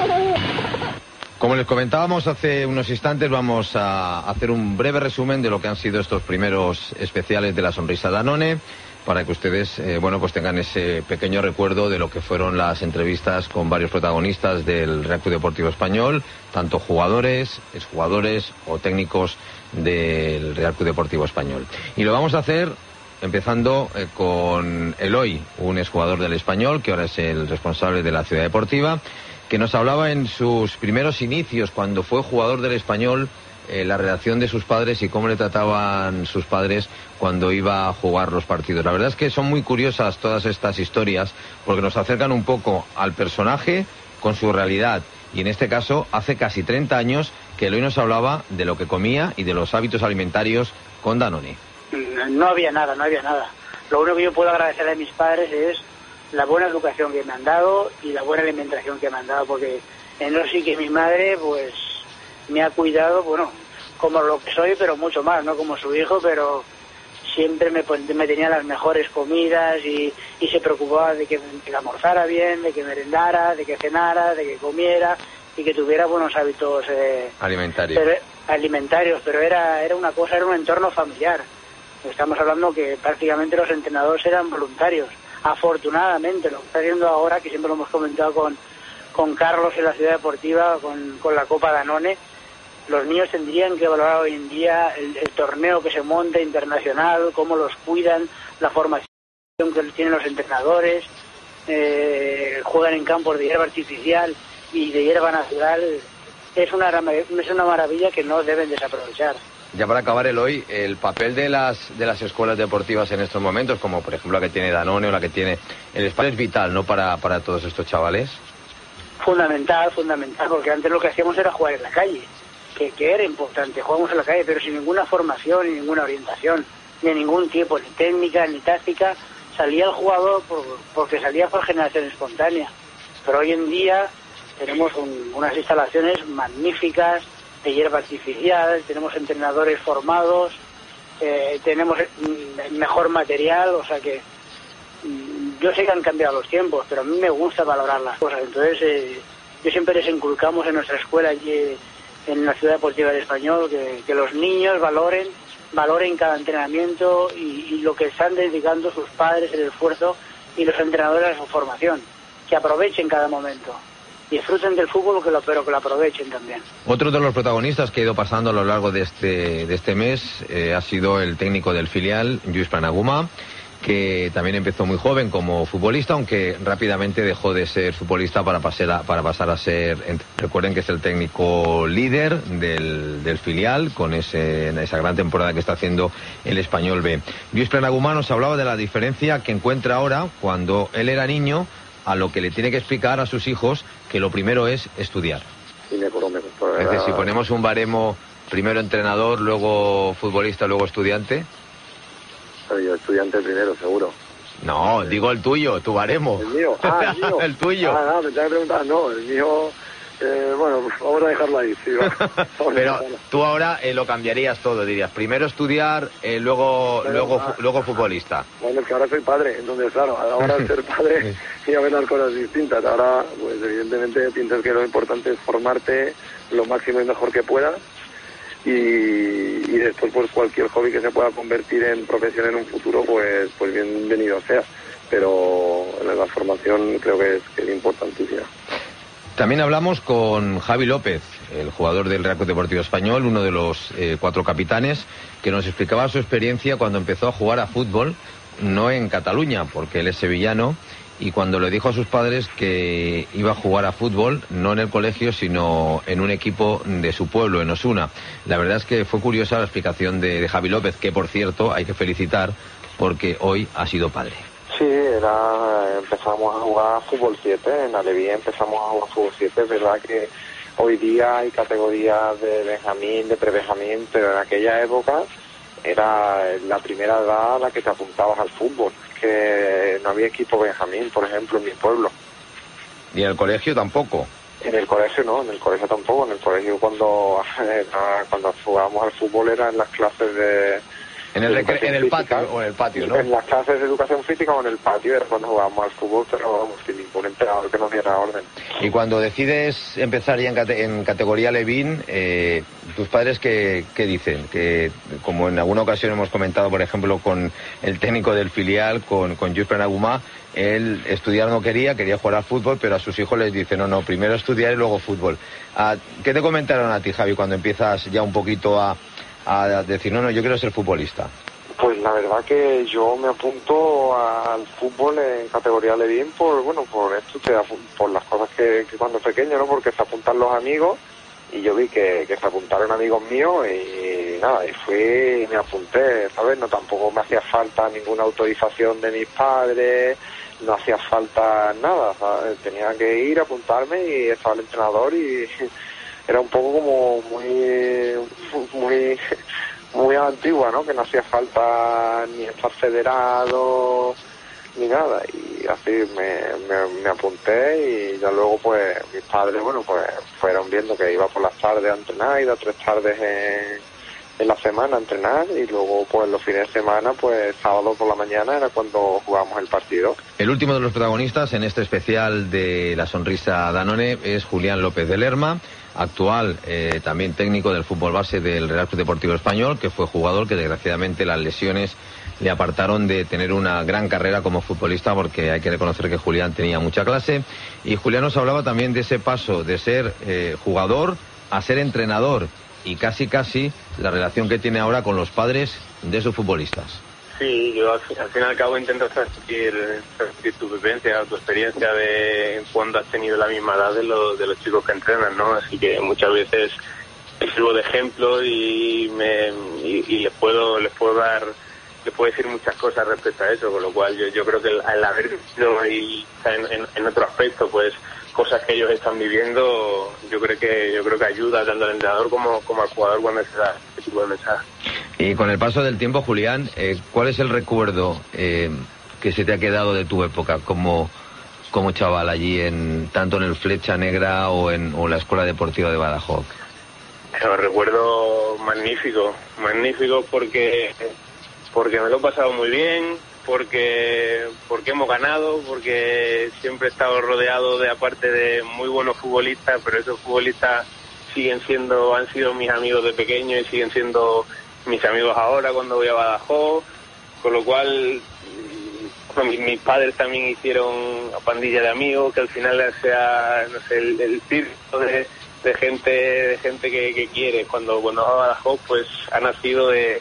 Como les comentábamos hace unos instantes, vamos a hacer un breve resumen de lo que han sido estos primeros especiales de la sonrisa Danone, para que ustedes pues tengan ese pequeño recuerdo de lo que fueron las entrevistas con varios protagonistas del Real Club Deportivo Español, tanto jugadores, exjugadores o técnicos del Real Club Deportivo Español. Y lo vamos a hacer empezando con Eloy, un exjugador del Español, que ahora es el responsable de la ciudad deportiva, que nos hablaba en sus primeros inicios, cuando fue jugador del Español, la relación de sus padres y cómo le trataban sus padres cuando iba a jugar los partidos. La verdad es que son muy curiosas todas estas historias porque nos acercan un poco al personaje con su realidad. Y en este caso, hace casi 30 años que Eloy nos hablaba de lo que comía y de los hábitos alimentarios con Danone. No había nada. Lo único que yo puedo agradecer a mis padres es la buena educación que me han dado y la buena alimentación que me han dado, porque en eso sí que mi madre pues me ha cuidado, bueno, como lo que soy, pero mucho más, no como su hijo, pero siempre me tenía las mejores comidas y se preocupaba de que almorzara bien, de que merendara, de que cenara, de que comiera y que tuviera buenos hábitos alimentarios, pero era una cosa, era un entorno familiar. Estamos hablando que prácticamente los entrenadores eran voluntarios. Afortunadamente, lo que está haciendo ahora, que siempre lo hemos comentado con Carlos en la ciudad deportiva, con la Copa Danone, los niños tendrían que valorar hoy en día el torneo que se monta internacional, cómo los cuidan, la formación que tienen los entrenadores, juegan en campos de hierba artificial y de hierba natural. Es una maravilla que no deben desaprovechar. Ya para acabar, Eloy, el papel de las escuelas deportivas en estos momentos, como por ejemplo la que tiene Danone o la que tiene el Español, es vital, ¿no?, para todos estos chavales. Fundamental, porque antes lo que hacíamos era jugar en la calle, que era importante, jugábamos en la calle, pero sin ninguna formación, ni ninguna orientación, ni ningún tipo, ni técnica, ni táctica. Salía el jugador porque salía por generación espontánea. Pero hoy en día tenemos unas instalaciones magníficas de hierba artificial, tenemos entrenadores formados, tenemos mejor material, o sea que yo sé que han cambiado los tiempos, pero a mí me gusta valorar las cosas. Entonces yo siempre les inculcamos en nuestra escuela allí en la Ciudad Deportiva del Español que los niños valoren cada entrenamiento y lo que están dedicando sus padres, el esfuerzo y los entrenadores a su formación, que aprovechen cada momento, disfruten del fútbol pero que lo aprovechen también. Otro de los protagonistas que ha ido pasando a lo largo de este mes ha sido el técnico del filial, Lluís Planagumà, que también empezó muy joven como futbolista, aunque rápidamente dejó de ser futbolista para pasar a ser, recuerden que es el técnico líder del filial, con esa gran temporada que está haciendo el Español B. Lluís Planagumà nos hablaba de la diferencia que encuentra ahora, cuando él era niño, a lo que le tiene que explicar a sus hijos, que lo primero es estudiar. Es decir, si ponemos un baremo, primero entrenador, luego futbolista, luego estudiante. Pero yo estudiante primero, seguro. No, digo el tuyo, tu baremo. ¿El mío? El mío. El tuyo. Me tengo que preguntar, no, el mío... bueno, pues vamos a dejarlo ahí, sí, Pero tú ahora lo cambiarías todo, dirías, primero estudiar, luego futbolista. Bueno, es que ahora soy padre, entonces claro, ahora al ser padre y a ver las cosas distintas. Ahora, pues evidentemente piensas que lo importante es formarte lo máximo y mejor que puedas, y después pues cualquier hobby que se pueda convertir en profesión en un futuro, pues bienvenido sea. Pero la formación creo que es importantísima. También hablamos con Javi López, el jugador del Real Club Deportivo Español, uno de los 4 capitanes, que nos explicaba su experiencia cuando empezó a jugar a fútbol, no en Cataluña, porque él es sevillano, y cuando le dijo a sus padres que iba a jugar a fútbol, no en el colegio, sino en un equipo de su pueblo, en Osuna. La verdad es que fue curiosa la explicación de Javi López, que por cierto hay que felicitar porque hoy ha sido padre. Sí, empezamos a jugar fútbol 7, en Alevín empezamos a jugar fútbol 7, es verdad que hoy día hay categorías de Benjamín, de pre-Benjamín, pero en aquella época era la primera edad a la que te apuntabas al fútbol, que no había equipo Benjamín, por ejemplo, en mi pueblo. ¿Y en el colegio tampoco? En el colegio no, en el colegio tampoco, en el colegio cuando jugábamos al fútbol era en las clases de... En el patio o en el patio, ¿no? En las clases de educación física o en el patio era cuando jugábamos al fútbol, pero vamos, sin ningún entrenador que nos diera orden. Y cuando decides empezar ya en categoría Alevín, ¿tus padres qué dicen? Que como en alguna ocasión hemos comentado, por ejemplo, con el técnico del filial, con Lluís Planagumà, él estudiar no quería jugar al fútbol, pero a sus hijos les dice, no, primero estudiar y luego fútbol. ¿Qué te comentaron a ti, Javi, cuando empiezas ya un poquito a decir, no, yo quiero ser futbolista? Pues la verdad que yo me apunto al fútbol en categoría Alevín por esto, por las cosas que cuando pequeño, ¿no? Porque se apuntan los amigos y yo vi que se apuntaron amigos míos y nada, y fui y me apunté, ¿sabes? No, tampoco me hacía falta ninguna autorización de mis padres, no hacía falta nada, ¿sabes? Tenía que ir, apuntarme y estaba el entrenador y era un poco como muy antigua, ¿no? Que no hacía falta ni estar federado ni nada, y así me apunté y ya luego pues mis padres fueron viendo que iba por las tardes a entrenar, iba 3 tardes en la semana a entrenar y luego pues los fines de semana, pues sábado por la mañana era cuando jugábamos el partido. El último de los protagonistas en este especial de La Sonrisa Danone es Julián López de Lerma, actual también técnico del fútbol base del Real Club Deportivo Español, que fue jugador que desgraciadamente las lesiones le apartaron de tener una gran carrera como futbolista, porque hay que reconocer que Julián tenía mucha clase. Y Julián nos hablaba también de ese paso de ser jugador a ser entrenador y casi la relación que tiene ahora con los padres de sus futbolistas. Sí, yo al fin y al cabo intento transmitir tu vivencia, tu experiencia de cuando has tenido la misma edad de los chicos que entrenan, ¿no? Así que muchas veces les sirvo de ejemplo y les puedo decir muchas cosas respecto a eso, con lo cual yo creo que al haber visto y en otro aspecto, pues cosas que ellos están viviendo, yo creo que ayuda tanto al entrenador como al jugador cuando se da este tipo de mensaje. Y con el paso del tiempo, Julián, ¿cuál es el recuerdo que se te ha quedado de tu época como chaval allí, tanto en el Flecha Negra o en la Escuela Deportiva de Badajoz? Lo recuerdo magnífico porque me lo he pasado muy bien, porque hemos ganado, porque siempre he estado rodeado de, aparte de muy buenos futbolistas, pero esos futbolistas han sido mis amigos de pequeño y siguen siendo mis amigos ahora cuando voy a Badajoz, con lo cual mis padres también hicieron una pandilla de amigos, que al final sea, no sé, el círculo de gente que quiere. Cuando vas a Badajoz, pues ha nacido del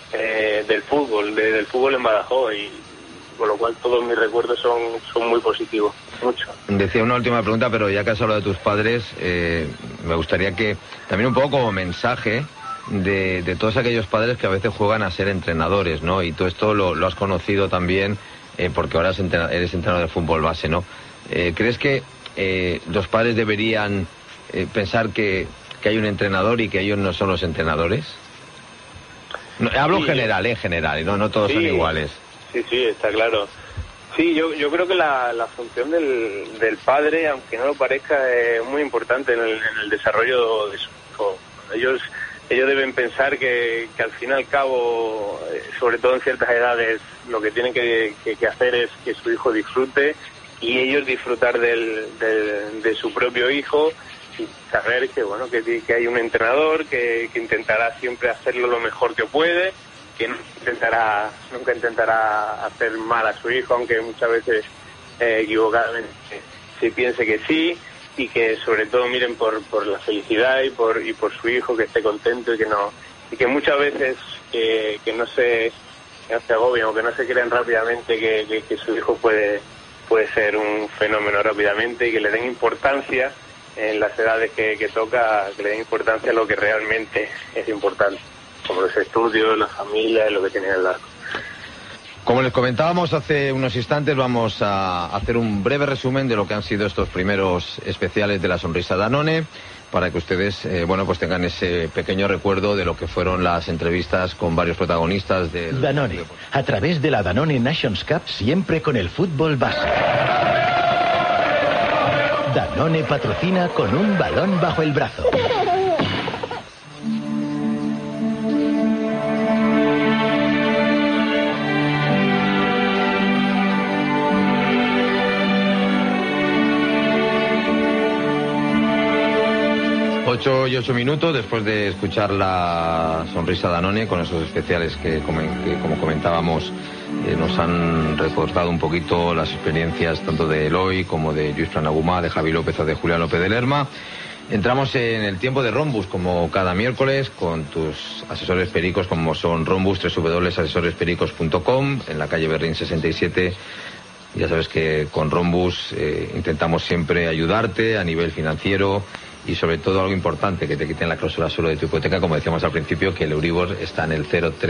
fútbol en Badajoz, y con lo cual todos mis recuerdos son muy positivos, mucho. Decía una última pregunta, pero ya que has hablado de tus padres, me gustaría que también un poco como mensaje de todos aquellos padres que a veces juegan a ser entrenadores, ¿no? Y todo esto lo has conocido también, porque ahora eres entrenador de fútbol base, ¿no? ¿Crees que los padres deberían pensar que hay un entrenador y que ellos no son los entrenadores? No, hablo en general, no todos son iguales. Sí, está claro. Sí, yo creo que la función del padre, aunque no lo parezca, es muy importante en el desarrollo de su hijo. Ellos deben pensar que al fin y al cabo, sobre todo en ciertas edades, lo que tienen que hacer es que su hijo disfrute, y ellos disfrutar de su propio hijo, y saber que hay un entrenador que intentará siempre hacerlo lo mejor que puede, que nunca intentará hacer mal a su hijo, aunque muchas veces equivocadamente se piense que sí, y que sobre todo miren por la felicidad y por su hijo, que esté contento, y que muchas veces que no se agobien, o que no se crean rápidamente que su hijo puede ser un fenómeno rápidamente, y que le den importancia en las edades que toca, que le den importancia a lo que realmente es importante, como los estudios, la familia, lo que tienen al lado. Como les comentábamos hace unos instantes, vamos a hacer un breve resumen de lo que han sido estos primeros especiales de La Sonrisa Danone, para que ustedes pues tengan ese pequeño recuerdo de lo que fueron las entrevistas con varios protagonistas del Danone, a través de la Danone Nations Cup, siempre con el fútbol base. Danone patrocina con un balón bajo el brazo. 8 y 8 minutos después de escuchar La Sonrisa Danone, con esos especiales que como comentábamos, nos han recordado un poquito las experiencias tanto de Eloy como de Lluís Planagumà, de Javi López o de Julián López de Lerma. Entramos en el tiempo de Rombus, como cada miércoles, con tus asesores pericos, como son Rombus, www.asesorespericos.com, en la calle Berrín 67. Ya sabes que con Rombus intentamos siempre ayudarte a nivel financiero, y sobre todo algo importante, que te quiten la cláusula suelo de tu hipoteca, como decíamos al principio, que el Euribor está en el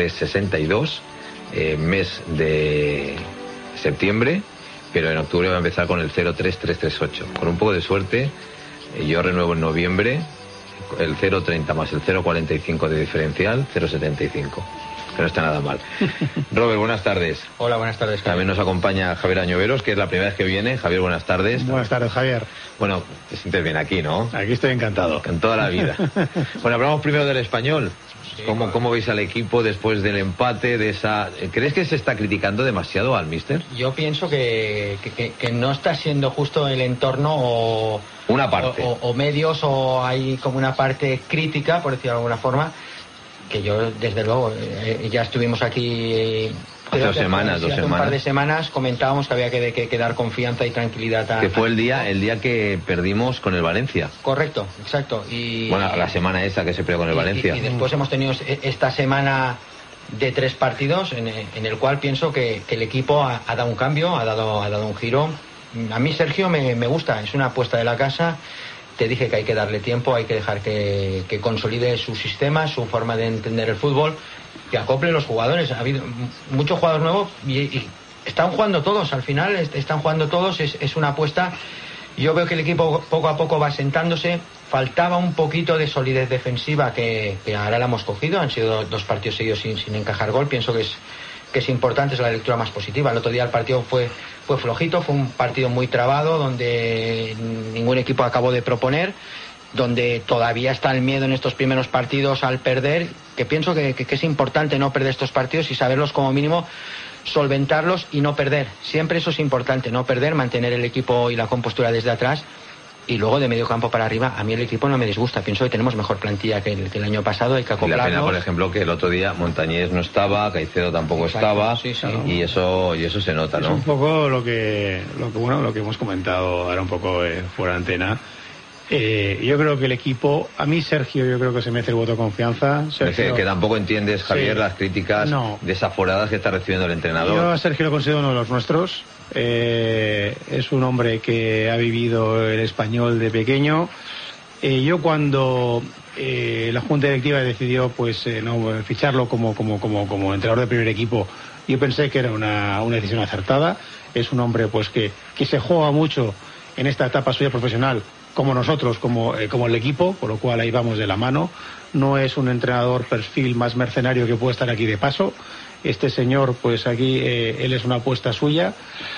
0,362, mes de septiembre, pero en octubre va a empezar con el 0,3338. Con un poco de suerte, yo renuevo en noviembre el 0,30 más el 0,45 de diferencial, 0,75. Que no está nada mal. Robert, buenas tardes. Hola, buenas tardes. También nos acompaña Javier Añoveros, que es la primera vez que viene. Javier, buenas tardes. Buenas tardes, Javier. Bueno, te sientes bien aquí, ¿no? Aquí estoy encantado. En toda la vida. Bueno, hablamos primero del Español. Sí, ¿Cómo veis al equipo después del empate, de esa... ¿Crees que se está criticando demasiado al míster? Yo pienso que no está siendo justo el entorno o... Una parte. O medios, o hay como una parte crítica, por decirlo de alguna forma, que yo, desde luego, ya estuvimos aquí... Hace 2 semanas. Un par de semanas comentábamos que había que dar confianza y tranquilidad que fue el día que perdimos con el Valencia. Correcto, exacto. Y bueno, la semana esa que se perdió con el Valencia. Y después hemos tenido esta semana de 3 partidos en el cual pienso que el equipo ha dado un cambio, ha dado un giro. A mí, Sergio, me gusta, es una apuesta de la casa. Te dije que hay que darle tiempo, hay que dejar que consolide su sistema, su forma de entender el fútbol, que acople los jugadores. Ha habido muchos jugadores nuevos y están jugando todos, al final están jugando todos, es una apuesta. Yo veo que el equipo poco a poco va asentándose. Faltaba un poquito de solidez defensiva que ahora la hemos cogido. Han sido 2 partidos seguidos sin encajar gol. Pienso que es importante, es la lectura más positiva. El otro día el partido fue flojito, fue un partido muy trabado, donde ningún equipo acabó de proponer, donde todavía está el miedo en estos primeros partidos al perder, que pienso que es importante no perder estos partidos y saberlos como mínimo solventarlos y no perder. Siempre eso es importante, no perder, mantener el equipo y la compostura desde atrás. Y luego de medio campo para arriba, a mí el equipo no me disgusta. Pienso que tenemos mejor plantilla que el año pasado, hay que acoplarnos. Y la pena, por ejemplo, que el otro día Montañés no estaba, Caicedo tampoco estaba, y eso se nota, ¿no? Es un poco lo que hemos comentado ahora un poco fuera de antena. Yo creo que el equipo, a mí Sergio, yo creo que se merece el voto de confianza. Sergio, que tampoco entiendes, Javier, las críticas desaforadas que está recibiendo el entrenador. Yo a Sergio lo considero uno de los nuestros. Es un hombre que ha vivido el Español de pequeño. Yo cuando la Junta Directiva decidió no ficharlo como entrenador de primer equipo, yo pensé que era una decisión acertada. Es un hombre que se juega mucho en esta etapa suya profesional, como nosotros, como el equipo, por lo cual ahí vamos de la mano. No es un entrenador perfil más mercenario que puede estar aquí de paso. Este señor, aquí él es una apuesta suya.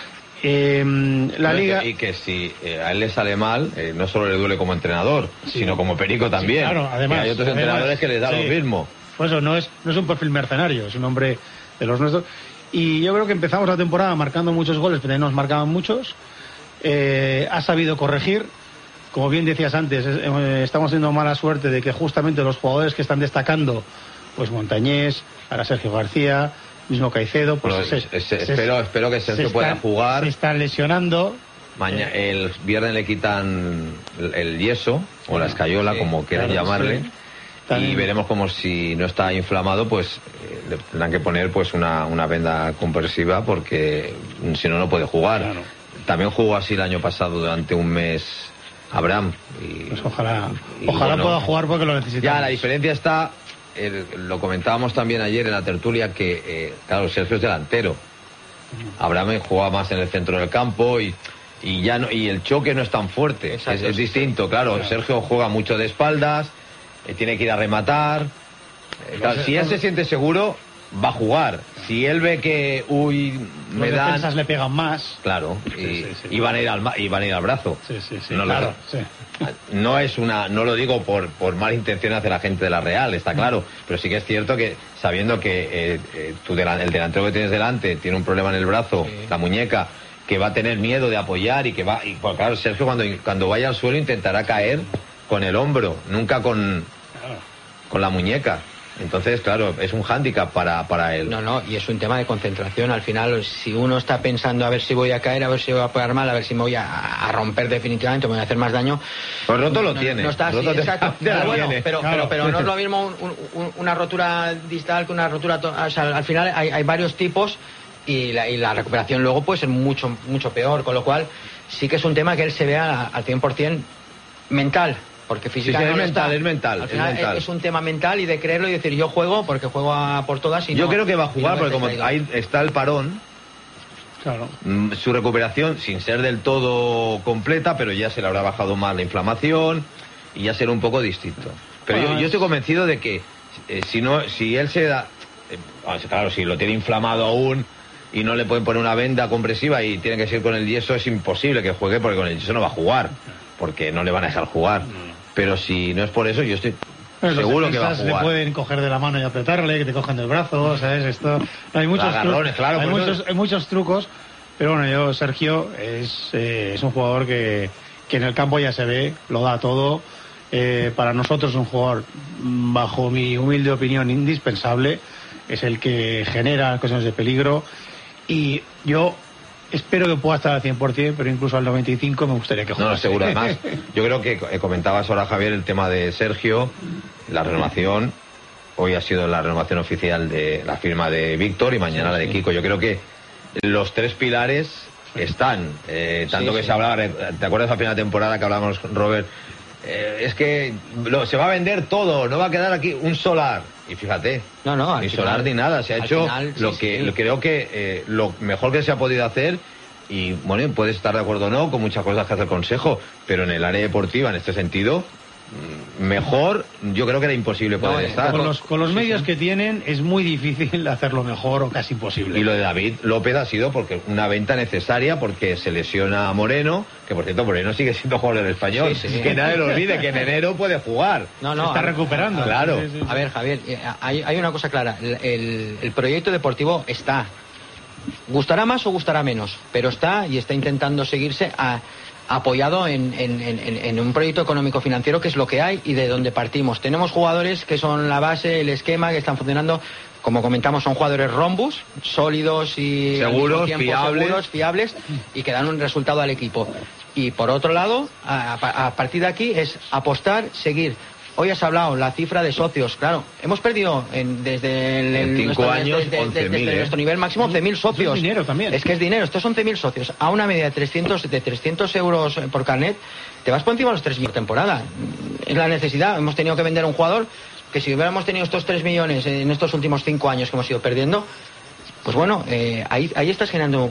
La liga... Y que si a él le sale mal, no solo le duele como entrenador, sino como perico también. Sí, claro, además, hay otros entrenadores que les da lo mismo. Pues eso, no es un perfil mercenario, es un hombre de los nuestros. Y yo creo que empezamos la temporada marcando muchos goles, pero nos marcaban muchos. Ha sabido corregir. Como bien decías antes, estamos teniendo mala suerte de que justamente los jugadores que están destacando, Montañés, ahora Sergio García, mismo Caicedo, espero que Sergio pueda jugar. Se están lesionando. El viernes le quitan el yeso o la escayola, como quieran llamarle. Y veremos como si no está inflamado, le tendrán que poner una venda compresiva, porque si no puede jugar. Claro. También jugó así el año pasado durante un mes Abraham. Ojalá pueda jugar porque lo necesitamos. Ya, la diferencia está, lo comentábamos también ayer en la tertulia, que claro, Sergio es delantero. Abraham juega más en el centro del campo y el choque no es tan fuerte. Exacto, es distinto, claro. Sergio juega mucho de espaldas, tiene que ir a rematar. Claro, si él se siente seguro, va a jugar. Si él ve que los defensas le pegan más, claro, y van a ir al brazo. No lo digo por mala intención hacia la gente de la Real, está claro, pero sí que es cierto que sabiendo que el delantero que tienes delante tiene un problema en el brazo, la muñeca, que va a tener miedo de apoyar pues claro, Sergio cuando vaya al suelo intentará caer con el hombro, nunca con la muñeca. Entonces, claro, es un hándicap para él. No, y es un tema de concentración. Al final, si uno está pensando a ver si voy a caer, a ver si voy a pegar mal, a ver si me voy a romper definitivamente, me voy a hacer más daño. Pues roto lo tiene. No está así, exacto. Pero no es lo mismo una rotura distal que una rotura... O sea, al final hay varios tipos y la recuperación luego puede ser mucho, mucho peor. Con lo cual, sí que es un tema que él se vea al 100% mental. Porque físicamente es mental. Al final es un tema mental y de creerlo y decir yo juego porque juego por todas. Yo creo que va a jugar porque como ahí está el parón, claro, su recuperación sin ser del todo completa, pero ya se le habrá bajado más la inflamación y ya será un poco distinto. Pero yo estoy convencido de que si él se da, claro, si lo tiene inflamado aún y no le pueden poner una venda compresiva y tiene que ser con el yeso, es imposible que juegue porque con el yeso no va a jugar, porque no le van a dejar jugar. Pero si no es por eso, yo estoy seguro que va a jugar. Le pueden coger de la mano y apretarle, que te cojan del brazo, ¿sabes? Esto, hay muchos agarrones, claro, hay muchos trucos, pero bueno, Sergio es un jugador que en el campo ya se ve, lo da todo. Para nosotros es un jugador, bajo mi humilde opinión, indispensable. Es el que genera ocasiones de peligro y yo espero que pueda estar al 100%, pero incluso al 95% me gustaría que jugase. No, seguro. Además, yo creo que comentabas ahora, Javier, el tema de Sergio, la renovación. Hoy ha sido la renovación oficial de la firma de Víctor y mañana la de Kiko. Yo creo que los tres pilares están. Tanto que se hablaba, ¿te acuerdas la primera temporada que hablábamos con Robert? Es que se va a vender todo, no va a quedar aquí un solar. Y fíjate, ni solar ni nada, se ha hecho creo que lo mejor que se ha podido hacer. Y bueno, puedes estar de acuerdo o no con muchas cosas que hace el Consejo, pero en el área deportiva, en este sentido, mejor, yo creo que era imposible poder estar. Con los medios que tienen es muy difícil hacerlo mejor o casi imposible. Y lo de David López ha sido porque una venta necesaria, porque se lesiona a Moreno, que por cierto Moreno sigue siendo jugador del Español, que nadie lo olvide, que en enero puede jugar. Se está recuperando. Claro. A ver, Javier, hay una cosa clara, el proyecto deportivo está. Gustará más o gustará menos, pero está intentando seguirse apoyado en un proyecto económico financiero, que es lo que hay y de donde partimos. Tenemos jugadores que son la base, el esquema, que están funcionando, como comentamos, son jugadores rombus, sólidos y seguros, al mismo tiempo fiables y que dan un resultado al equipo. Y por otro lado, a partir de aquí es apostar, seguir. Hoy has hablado la cifra de socios, claro, hemos perdido desde en 5 años desde nuestro nivel máximo 11.000 socios. Es dinero también. Es que es dinero, estos son 11.000 socios. A una media de 300 euros por carnet, te vas por encima de los 3.000 por temporada. Es la necesidad. Hemos tenido que vender un jugador que, si hubiéramos tenido estos 3 millones en estos últimos 5 años que hemos ido perdiendo, pues bueno, ahí estás generando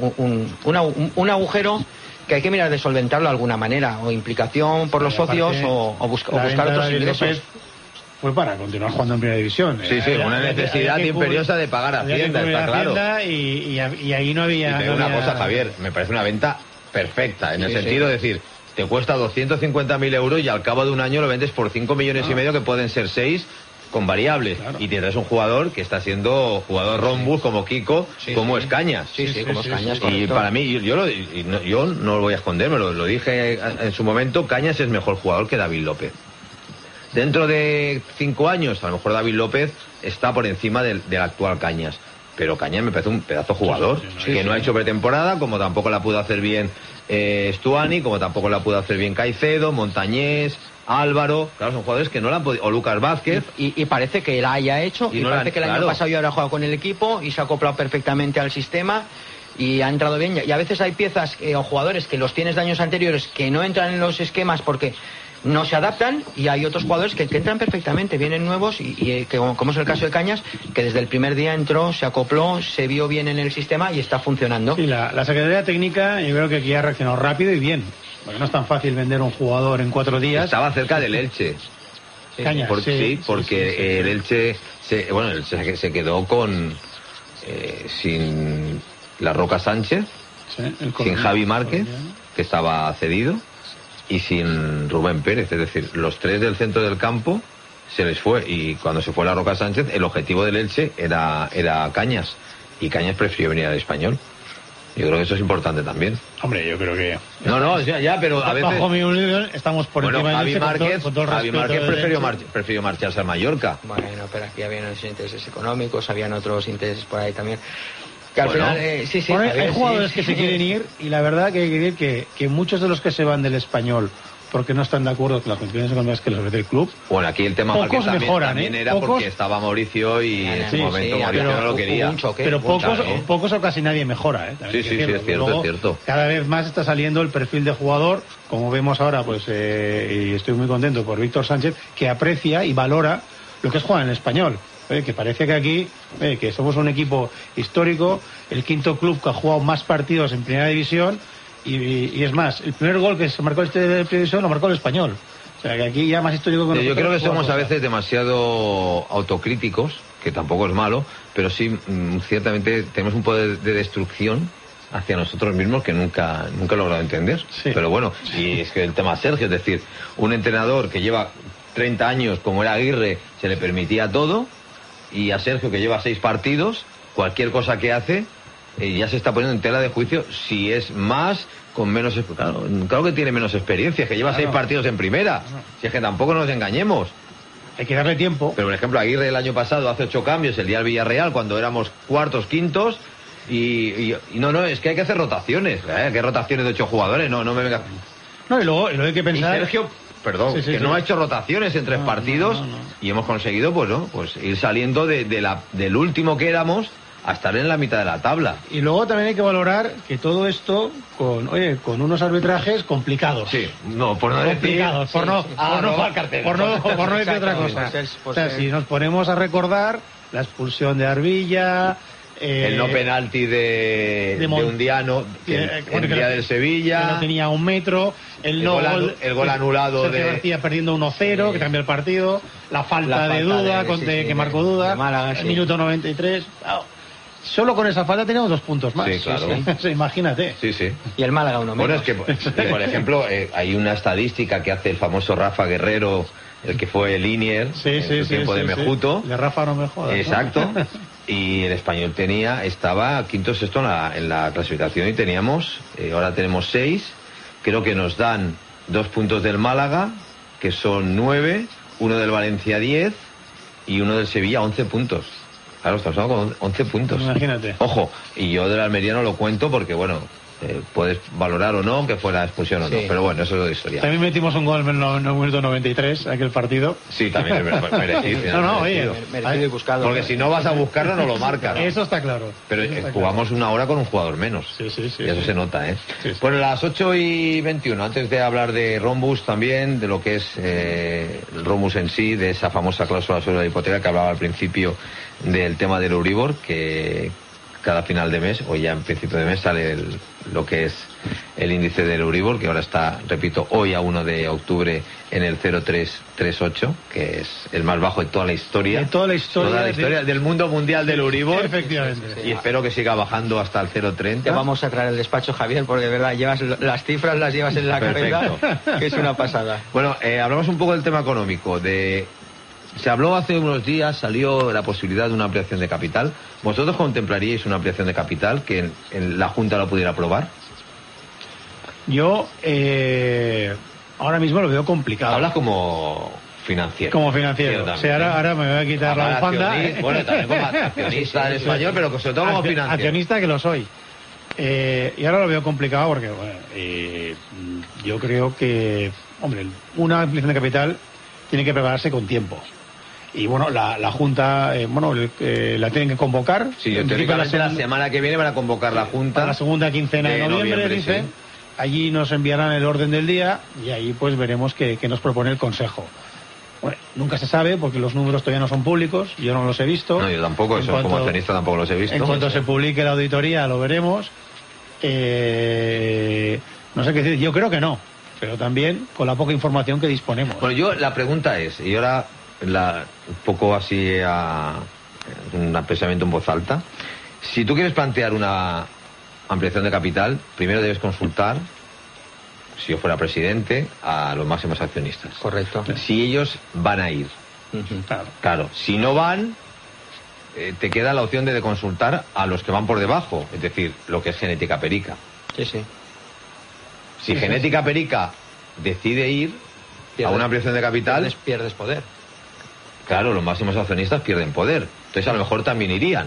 un agujero que hay que mirar de solventarlo de alguna manera, o implicación por los socios, o buscar otros ingresos. Fue para continuar jugando en primera división. Sí, una necesidad imperiosa de pagar Hacienda, está claro. Y ahí no había... Y te digo una cosa, Javier, me parece una venta perfecta, en el sentido de decir, te cuesta 250.000 euros y al cabo de un año lo vendes por 5 millones y medio, que pueden ser 6, con variables, y te traes un jugador que está siendo jugador rombus como Kiko, como Escañas. Como Escañas, y para mí, yo no lo voy a esconder, me lo dije en su momento, Cañas es mejor jugador que David López. Dentro de 5 años, a lo mejor David López está por encima del actual Cañas, pero Cañas me parece un pedazo jugador, que no ha hecho pretemporada, como tampoco la pudo hacer bien Stuani, como tampoco la pudo hacer bien Caicedo, Montañés, Álvaro, claro, son jugadores que no la han podido, o Lucas Vázquez. Y parece que la haya hecho, y parece que el año pasado ya habrá jugado con el equipo y se ha acoplado perfectamente al sistema y ha entrado bien. Y a veces hay piezas o jugadores que los tienes de años anteriores que no entran en los esquemas porque no se adaptan, y hay otros jugadores que entran perfectamente, vienen nuevos y que, como es el caso de Cañas, que desde el primer día entró, se acopló, se vio bien en el sistema y está funcionando. Sí, la Secretaría Técnica, yo creo que aquí ha reaccionado rápido y bien, porque no es tan fácil vender un jugador en 4 días. Estaba cerca del Elche. Cañas, porque el Elche se quedó con sin La Roca Sánchez, sin Javi Márquez, que estaba cedido, y sin Rubén Pérez. Es decir, los 3 del centro del campo se les fue, y cuando se fue La Roca Sánchez, el objetivo del Elche era Cañas, y Cañas prefirió venir al Español. Yo creo que eso es importante también. Hombre, yo creo que... No, ya, pero a veces... Bajo mi opinión, estamos por encima Javi de Márquez, con todo el Javi Márquez prefirió marcharse a Mallorca. Bueno, pero aquí habían unos intereses económicos, habían otros intereses por ahí también. Que al final, hay jugadores que se quieren ir, y la verdad que hay que decir que muchos de los que se van del Español porque no están de acuerdo con las condiciones económicas que les ofrece el club. Bueno, aquí el tema pocos mejoran, también era porque estaba Mauricio, y en ese momento Mauricio no lo quería. Pero pocos o casi nadie mejora, ¿eh? Sí, es cierto. Cada vez más está saliendo el perfil de jugador, como vemos ahora, pues y estoy muy contento por Víctor Sánchez, que aprecia y valora lo que es jugar en el Español. Que parece que aquí, que somos un equipo histórico, el 5º club que ha jugado más partidos en primera división, y es más, el primer gol que se marcó de primera división lo marcó el Español. O sea, que aquí ya más histórico que nosotros. Yo creo que somos a veces demasiado autocríticos, que tampoco es malo, pero sí, ciertamente tenemos un poder de destrucción hacia nosotros mismos que nunca he logrado entender. Pero bueno, y es que el tema Sergio, es decir, un entrenador que lleva 30 años, como era Aguirre, se le permitía todo, y a Sergio, que lleva 6 partidos, cualquier cosa que hace, ya se está poniendo en tela de juicio si es más, con menos... Claro que tiene menos experiencia, que lleva 6 partidos en primera. Si es que tampoco nos engañemos. Hay que darle tiempo. Pero, por ejemplo, Aguirre el año pasado hace 8 cambios el día del Villarreal, cuando éramos cuartos, quintos, y no, es que hay que hacer rotaciones. ¿Qué rotaciones de 8 jugadores? No me venga... No, y luego hay que pensar... Y Sergio... no ha hecho rotaciones en 3 partidos, y hemos conseguido pues ir saliendo del último que éramos a estar en la mitad de la tabla. Y luego también hay que valorar que todo esto con unos arbitrajes complicados. Por no decir otra cosa. O sea, si nos ponemos a recordar la expulsión de Arbilla, el no penalti de Undiano, el día del Sevilla, que no tenía 1 metro, el gol anulado Sergio García perdiendo 1-0, que cambió el partido, la falta de Duda, que marcó Duda, el minuto 93. Solo con esa falta teníamos 2 puntos más. Sí, claro. Imagínate. Sí. Y el Málaga 1 menos. Bueno, es que, por ejemplo, hay una estadística que hace el famoso Rafa Guerrero, el que fue Linier, en su tiempo de Mejuto. De Rafa no me jodas. Exacto. Y el Español estaba quinto sexto en la clasificación y ahora tenemos 6. Creo que nos dan 2 puntos del Málaga, que son 9, uno del Valencia 10 y uno del Sevilla 11 puntos. Claro, estamos hablando con 11 puntos. Imagínate. Ojo, y yo del Almería no lo cuento porque, bueno, puedes valorar o no que fuera expulsión o no, pero bueno, eso es otra historia. También metimos un gol en el minuto 93, aquel partido. Sí, también es merecido. No, oye, merecido y buscado. Porque si no vas a buscarlo, no lo marcas. Eso está claro. Pero jugamos una hora con un jugador menos. Sí. Y eso se nota, ¿eh? Sí. Bueno, las 8:21, antes de hablar de Rombus también, de lo que es el Rombus en sí, de esa famosa cláusula sobre la hipoteca que hablaba al principio del tema del Euribor, que cada final de mes, o ya en principio de mes, sale lo que es el índice del Euribor, que ahora está, repito, hoy a 1 de octubre en el 0,338, que es el más bajo de toda la historia. Toda la historia del mundo mundial del Euribor. Efectivamente. Y espero que siga bajando hasta el 0,30. Te vamos a traer el despacho, Javier, porque de verdad llevas las cifras, las llevas en la cabeza, que es una pasada. Bueno, hablamos un poco del tema económico. Se habló hace unos días, salió la posibilidad de una ampliación de capital. ¿Vosotros contemplaríais una ampliación de capital que en la Junta la pudiera aprobar? Yo ahora mismo lo veo complicado. Hablas como financiero. Como financiero. O sea, ahora me voy a quitar la bufanda. Bueno, también como accionista en español, pero sobre todo como financiero. Accionista que lo soy. Y ahora lo veo complicado porque yo creo que, hombre, una ampliación de capital tiene que prepararse con tiempo. Y bueno, la Junta, la tienen que convocar. Sí, teóricamente la semana que viene van a convocar la Junta. La segunda quincena de noviembre, dicen. Sí. Allí nos enviarán el orden del día y ahí pues veremos qué nos propone el Consejo. Bueno, nunca se sabe porque los números todavía no son públicos, yo no los he visto. No, yo tampoco, como accionista tampoco los he visto. En cuanto se publique la auditoría lo veremos. No sé qué decir, yo creo que no, pero también con la poca información que disponemos. Bueno, la pregunta es, y ahora un poco así un pensamiento en voz alta, si tú quieres plantear una ampliación de capital, primero debes consultar, si yo fuera presidente, a los máximos accionistas. Correcto. Si ellos van a ir. Claro, si no van, te queda la opción de consultar a los que van por debajo, es decir, lo que es Genética Perica. Sí. Si Genética Perica decide ir a una ampliación de capital, pierdes poder. Claro, los máximos accionistas pierden poder. Entonces a lo mejor también irían.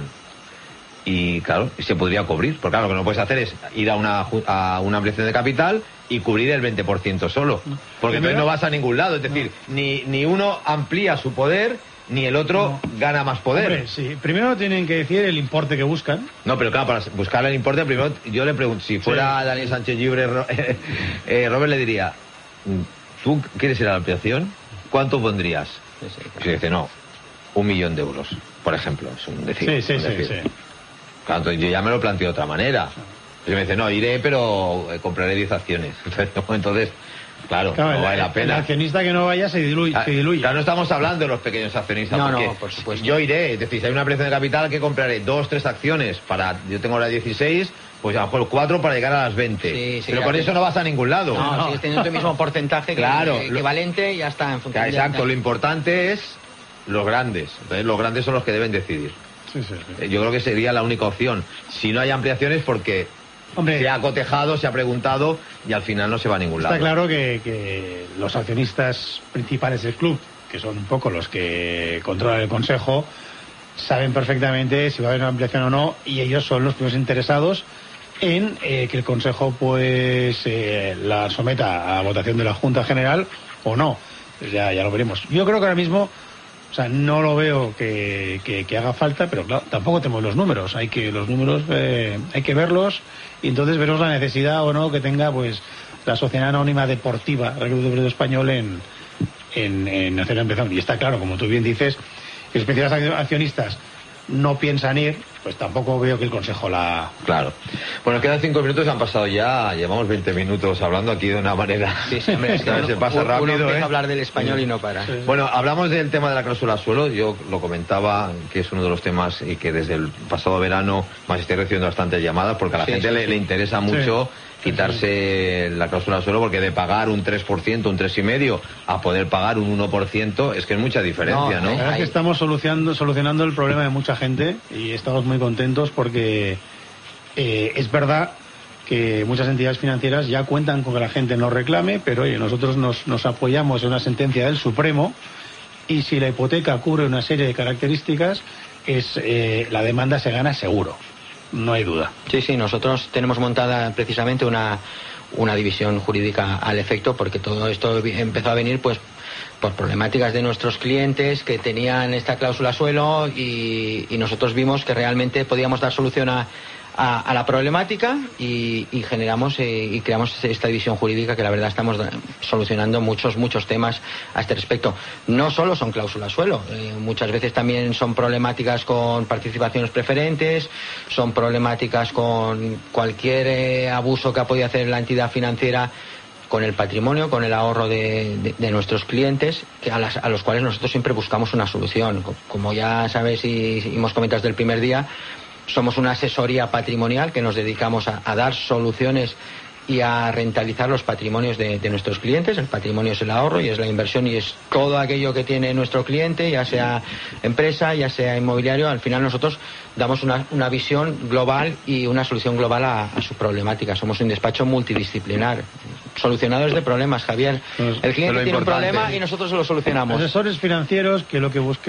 Y claro, se podría cubrir. Porque claro, lo que no puedes hacer es ir a una ampliación de capital y cubrir el 20% solo. Porque entonces no vas a ningún lado. Es decir, ni uno amplía su poder, ni el otro gana más poder. Hombre, sí. Primero tienen que decir el importe que buscan. No, pero claro, para buscar el importe, primero yo le pregunto, si fuera Daniel Sánchez Llibre, Robert le diría, ¿tú quieres ir a la ampliación? ¿Cuánto pondrías? Y se dice, no, 1 millón de euros, por ejemplo. Es un decir. Sí. Claro, yo ya me lo planteo de otra manera. Y me dice, no, iré, pero compraré 10 acciones. Entonces, claro, no vale la pena. El accionista que no vaya se diluye. Claro, no estamos hablando de los pequeños accionistas. No, por supuesto. Yo iré, es decir, si hay una ampliación de capital que compraré 2, 3 acciones yo tengo ahora 16, pues a lo mejor 4 para llegar a las 20. Pero con eso no vas a ningún lado. No, si teniendo el mismo porcentaje equivalente, ya está en función. Exacto, lo importante es los grandes. Entonces, los grandes son los que deben decidir. Sí. Yo creo que sería la única opción. Si no hay ampliaciones, porque se ha cotejado, se ha preguntado y al final no se va a ningún lado. Está claro que los accionistas principales del club, que son un poco los que controlan el Consejo, saben perfectamente si va a haber una ampliación o no, y ellos son los primeros interesados en que el Consejo pues la someta a votación de la Junta General o no. Pues ya lo veremos. Yo creo que ahora mismo, o sea, no lo veo que haga falta, pero claro, tampoco tenemos los números. Hay que verlos y entonces veremos la necesidad o no que tenga pues la Sociedad Anónima Deportiva del Club Deportivo Español en hacer la ampliación. Y está claro, como tú bien dices, que los principales accionistas no piensan ir pues tampoco veo que el Consejo la... Claro. Bueno, quedan 5 minutos, han pasado ya, llevamos 20 minutos hablando aquí de una manera... Sí, hombre, es que se pasa rápido, uno empieza a hablar del español y no para. Sí. Bueno, hablamos del tema de la cláusula suelo, yo lo comentaba, que es uno de los temas y que desde el pasado verano más estoy recibiendo bastantes llamadas, porque a la gente le interesa mucho quitarse la cláusula suelo, porque de pagar un 3%, un 3,5%, a poder pagar un 1%, es que es mucha diferencia, ¿no? La verdad es que estamos solucionando el problema de mucha gente y estamos muy contentos porque es verdad que muchas entidades financieras ya cuentan con que la gente no reclame, pero oye, nosotros nos apoyamos en una sentencia del Supremo y si la hipoteca cubre una serie de características, la demanda se gana seguro. No hay duda. Sí, nosotros tenemos montada precisamente una división jurídica al efecto, porque todo esto empezó a venir pues por problemáticas de nuestros clientes que tenían esta cláusula suelo y nosotros vimos que realmente podíamos dar solución a la problemática y generamos y creamos esta división jurídica que la verdad estamos solucionando muchos temas a este respecto. No solo son cláusulas suelo, muchas veces también son problemáticas con participaciones preferentes, son problemáticas con cualquier abuso que ha podido hacer la entidad financiera con el patrimonio, con el ahorro de nuestros clientes, a los cuales nosotros siempre buscamos una solución. Como ya sabes y hemos comentado desde el primer día, somos una asesoría patrimonial que nos dedicamos a dar soluciones y a rentabilizar los patrimonios de nuestros clientes. El patrimonio es el ahorro y es la inversión y es todo aquello que tiene nuestro cliente, ya sea empresa, ya sea inmobiliario. Al final nosotros damos una visión global y una solución global a su problemática. Somos un despacho multidisciplinar, solucionadores de problemas, Javier. El cliente tiene un problema y nosotros lo solucionamos. Asesores financieros que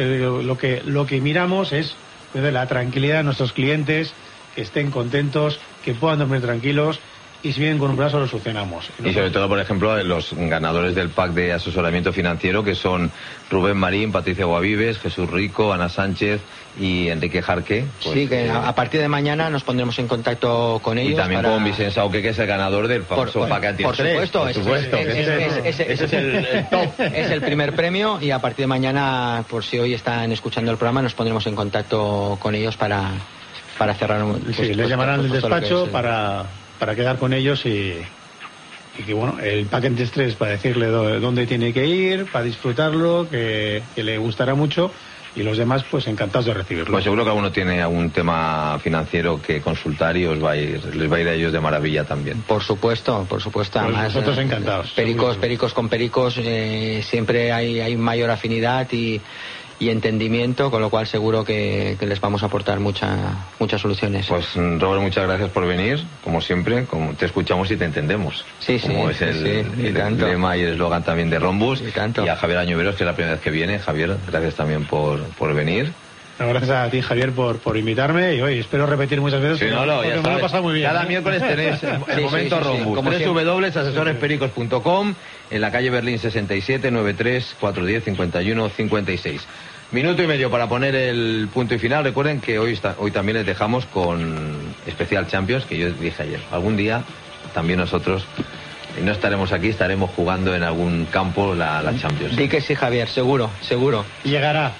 lo que miramos es la tranquilidad de nuestros clientes, que estén contentos, que puedan dormir tranquilos y si vienen con un plazo lo solucionamos. Y sobre todo, por ejemplo, los ganadores del pack de asesoramiento financiero, que son Rubén Marín, Patricia Guavives, Jesús Rico, Ana Sánchez y Enrique Jarque. Pues, sí, que a partir de mañana nos pondremos en contacto con ellos. Y también con Vicente Sauque, que es el ganador del famoso pack anti-estrés. Por supuesto. Ese es el top. Es el primer premio y a partir de mañana, por si hoy están escuchando el programa, nos pondremos en contacto con ellos para cerrar les llamarán del despacho para quedar con ellos y que bueno, el pack antiestrés para decirle dónde tiene que ir, para disfrutarlo, que le gustará mucho y los demás pues encantados de recibirlo. Pues seguro que alguno tiene algún tema financiero que consultar y les va a ir a ellos de maravilla también. Por supuesto. Pues Además, nosotros encantados. Pericos con pericos, siempre hay mayor afinidad y entendimiento, con lo cual seguro que les vamos a aportar muchas soluciones. Pues Robert, muchas gracias por venir, como siempre, como te escuchamos y te entendemos. Como es el lema y el eslogan también de Rhombus. Y a Javier Añoveros, que es la primera vez que viene. Javier, gracias también por venir. Gracias a ti, Javier, por invitarme y hoy espero repetir muchas veces. Sí, me lo he pasado muy bien. Cada miércoles tenéis el momento Rhombus. www.asesorespericos.com, en la calle Berlín 67 93 410 51 56. Minuto y medio para poner el punto y final. Recuerden que hoy también les dejamos con especial Champions, que yo dije ayer. Algún día también nosotros no estaremos aquí, estaremos jugando en algún campo la Champions. Di que sí, Javier, seguro. Llegará.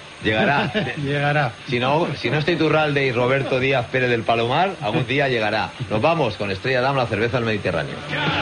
Si no está Iturralde y Roberto Díaz Pérez del Palomar, algún día llegará. Nos vamos con Estrella Damm, la cerveza del Mediterráneo.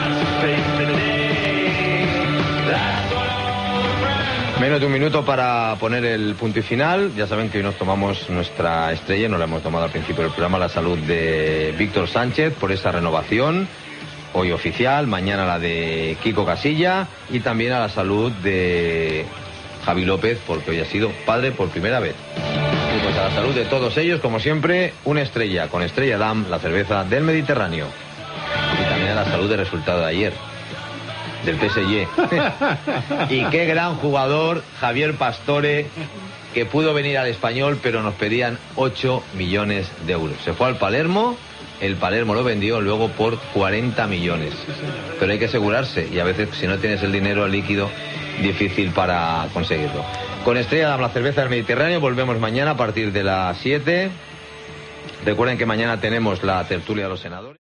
Menos de un minuto para poner el punto y final. Ya saben que hoy nos tomamos nuestra estrella, nos la hemos tomado al principio del programa, la salud de Víctor Sánchez por esa renovación, hoy oficial, mañana la de Kiko Casilla y también a la salud de Javi López, porque hoy ha sido padre por primera vez. Y pues a la salud de todos ellos, como siempre, una estrella con Estrella Damm, la cerveza del Mediterráneo. Y también a la salud del resultado de ayer, del PSG. Y qué gran jugador Javier Pastore, que pudo venir al Español, pero nos pedían 8 millones de euros. Se fue al Palermo, el Palermo lo vendió luego por 40 millones. Pero hay que asegurarse, y a veces si no tienes el dinero líquido, difícil para conseguirlo. Con Estrella Damm, la cerveza del Mediterráneo, volvemos mañana a partir de las 7. Recuerden que mañana tenemos la tertulia de los senadores.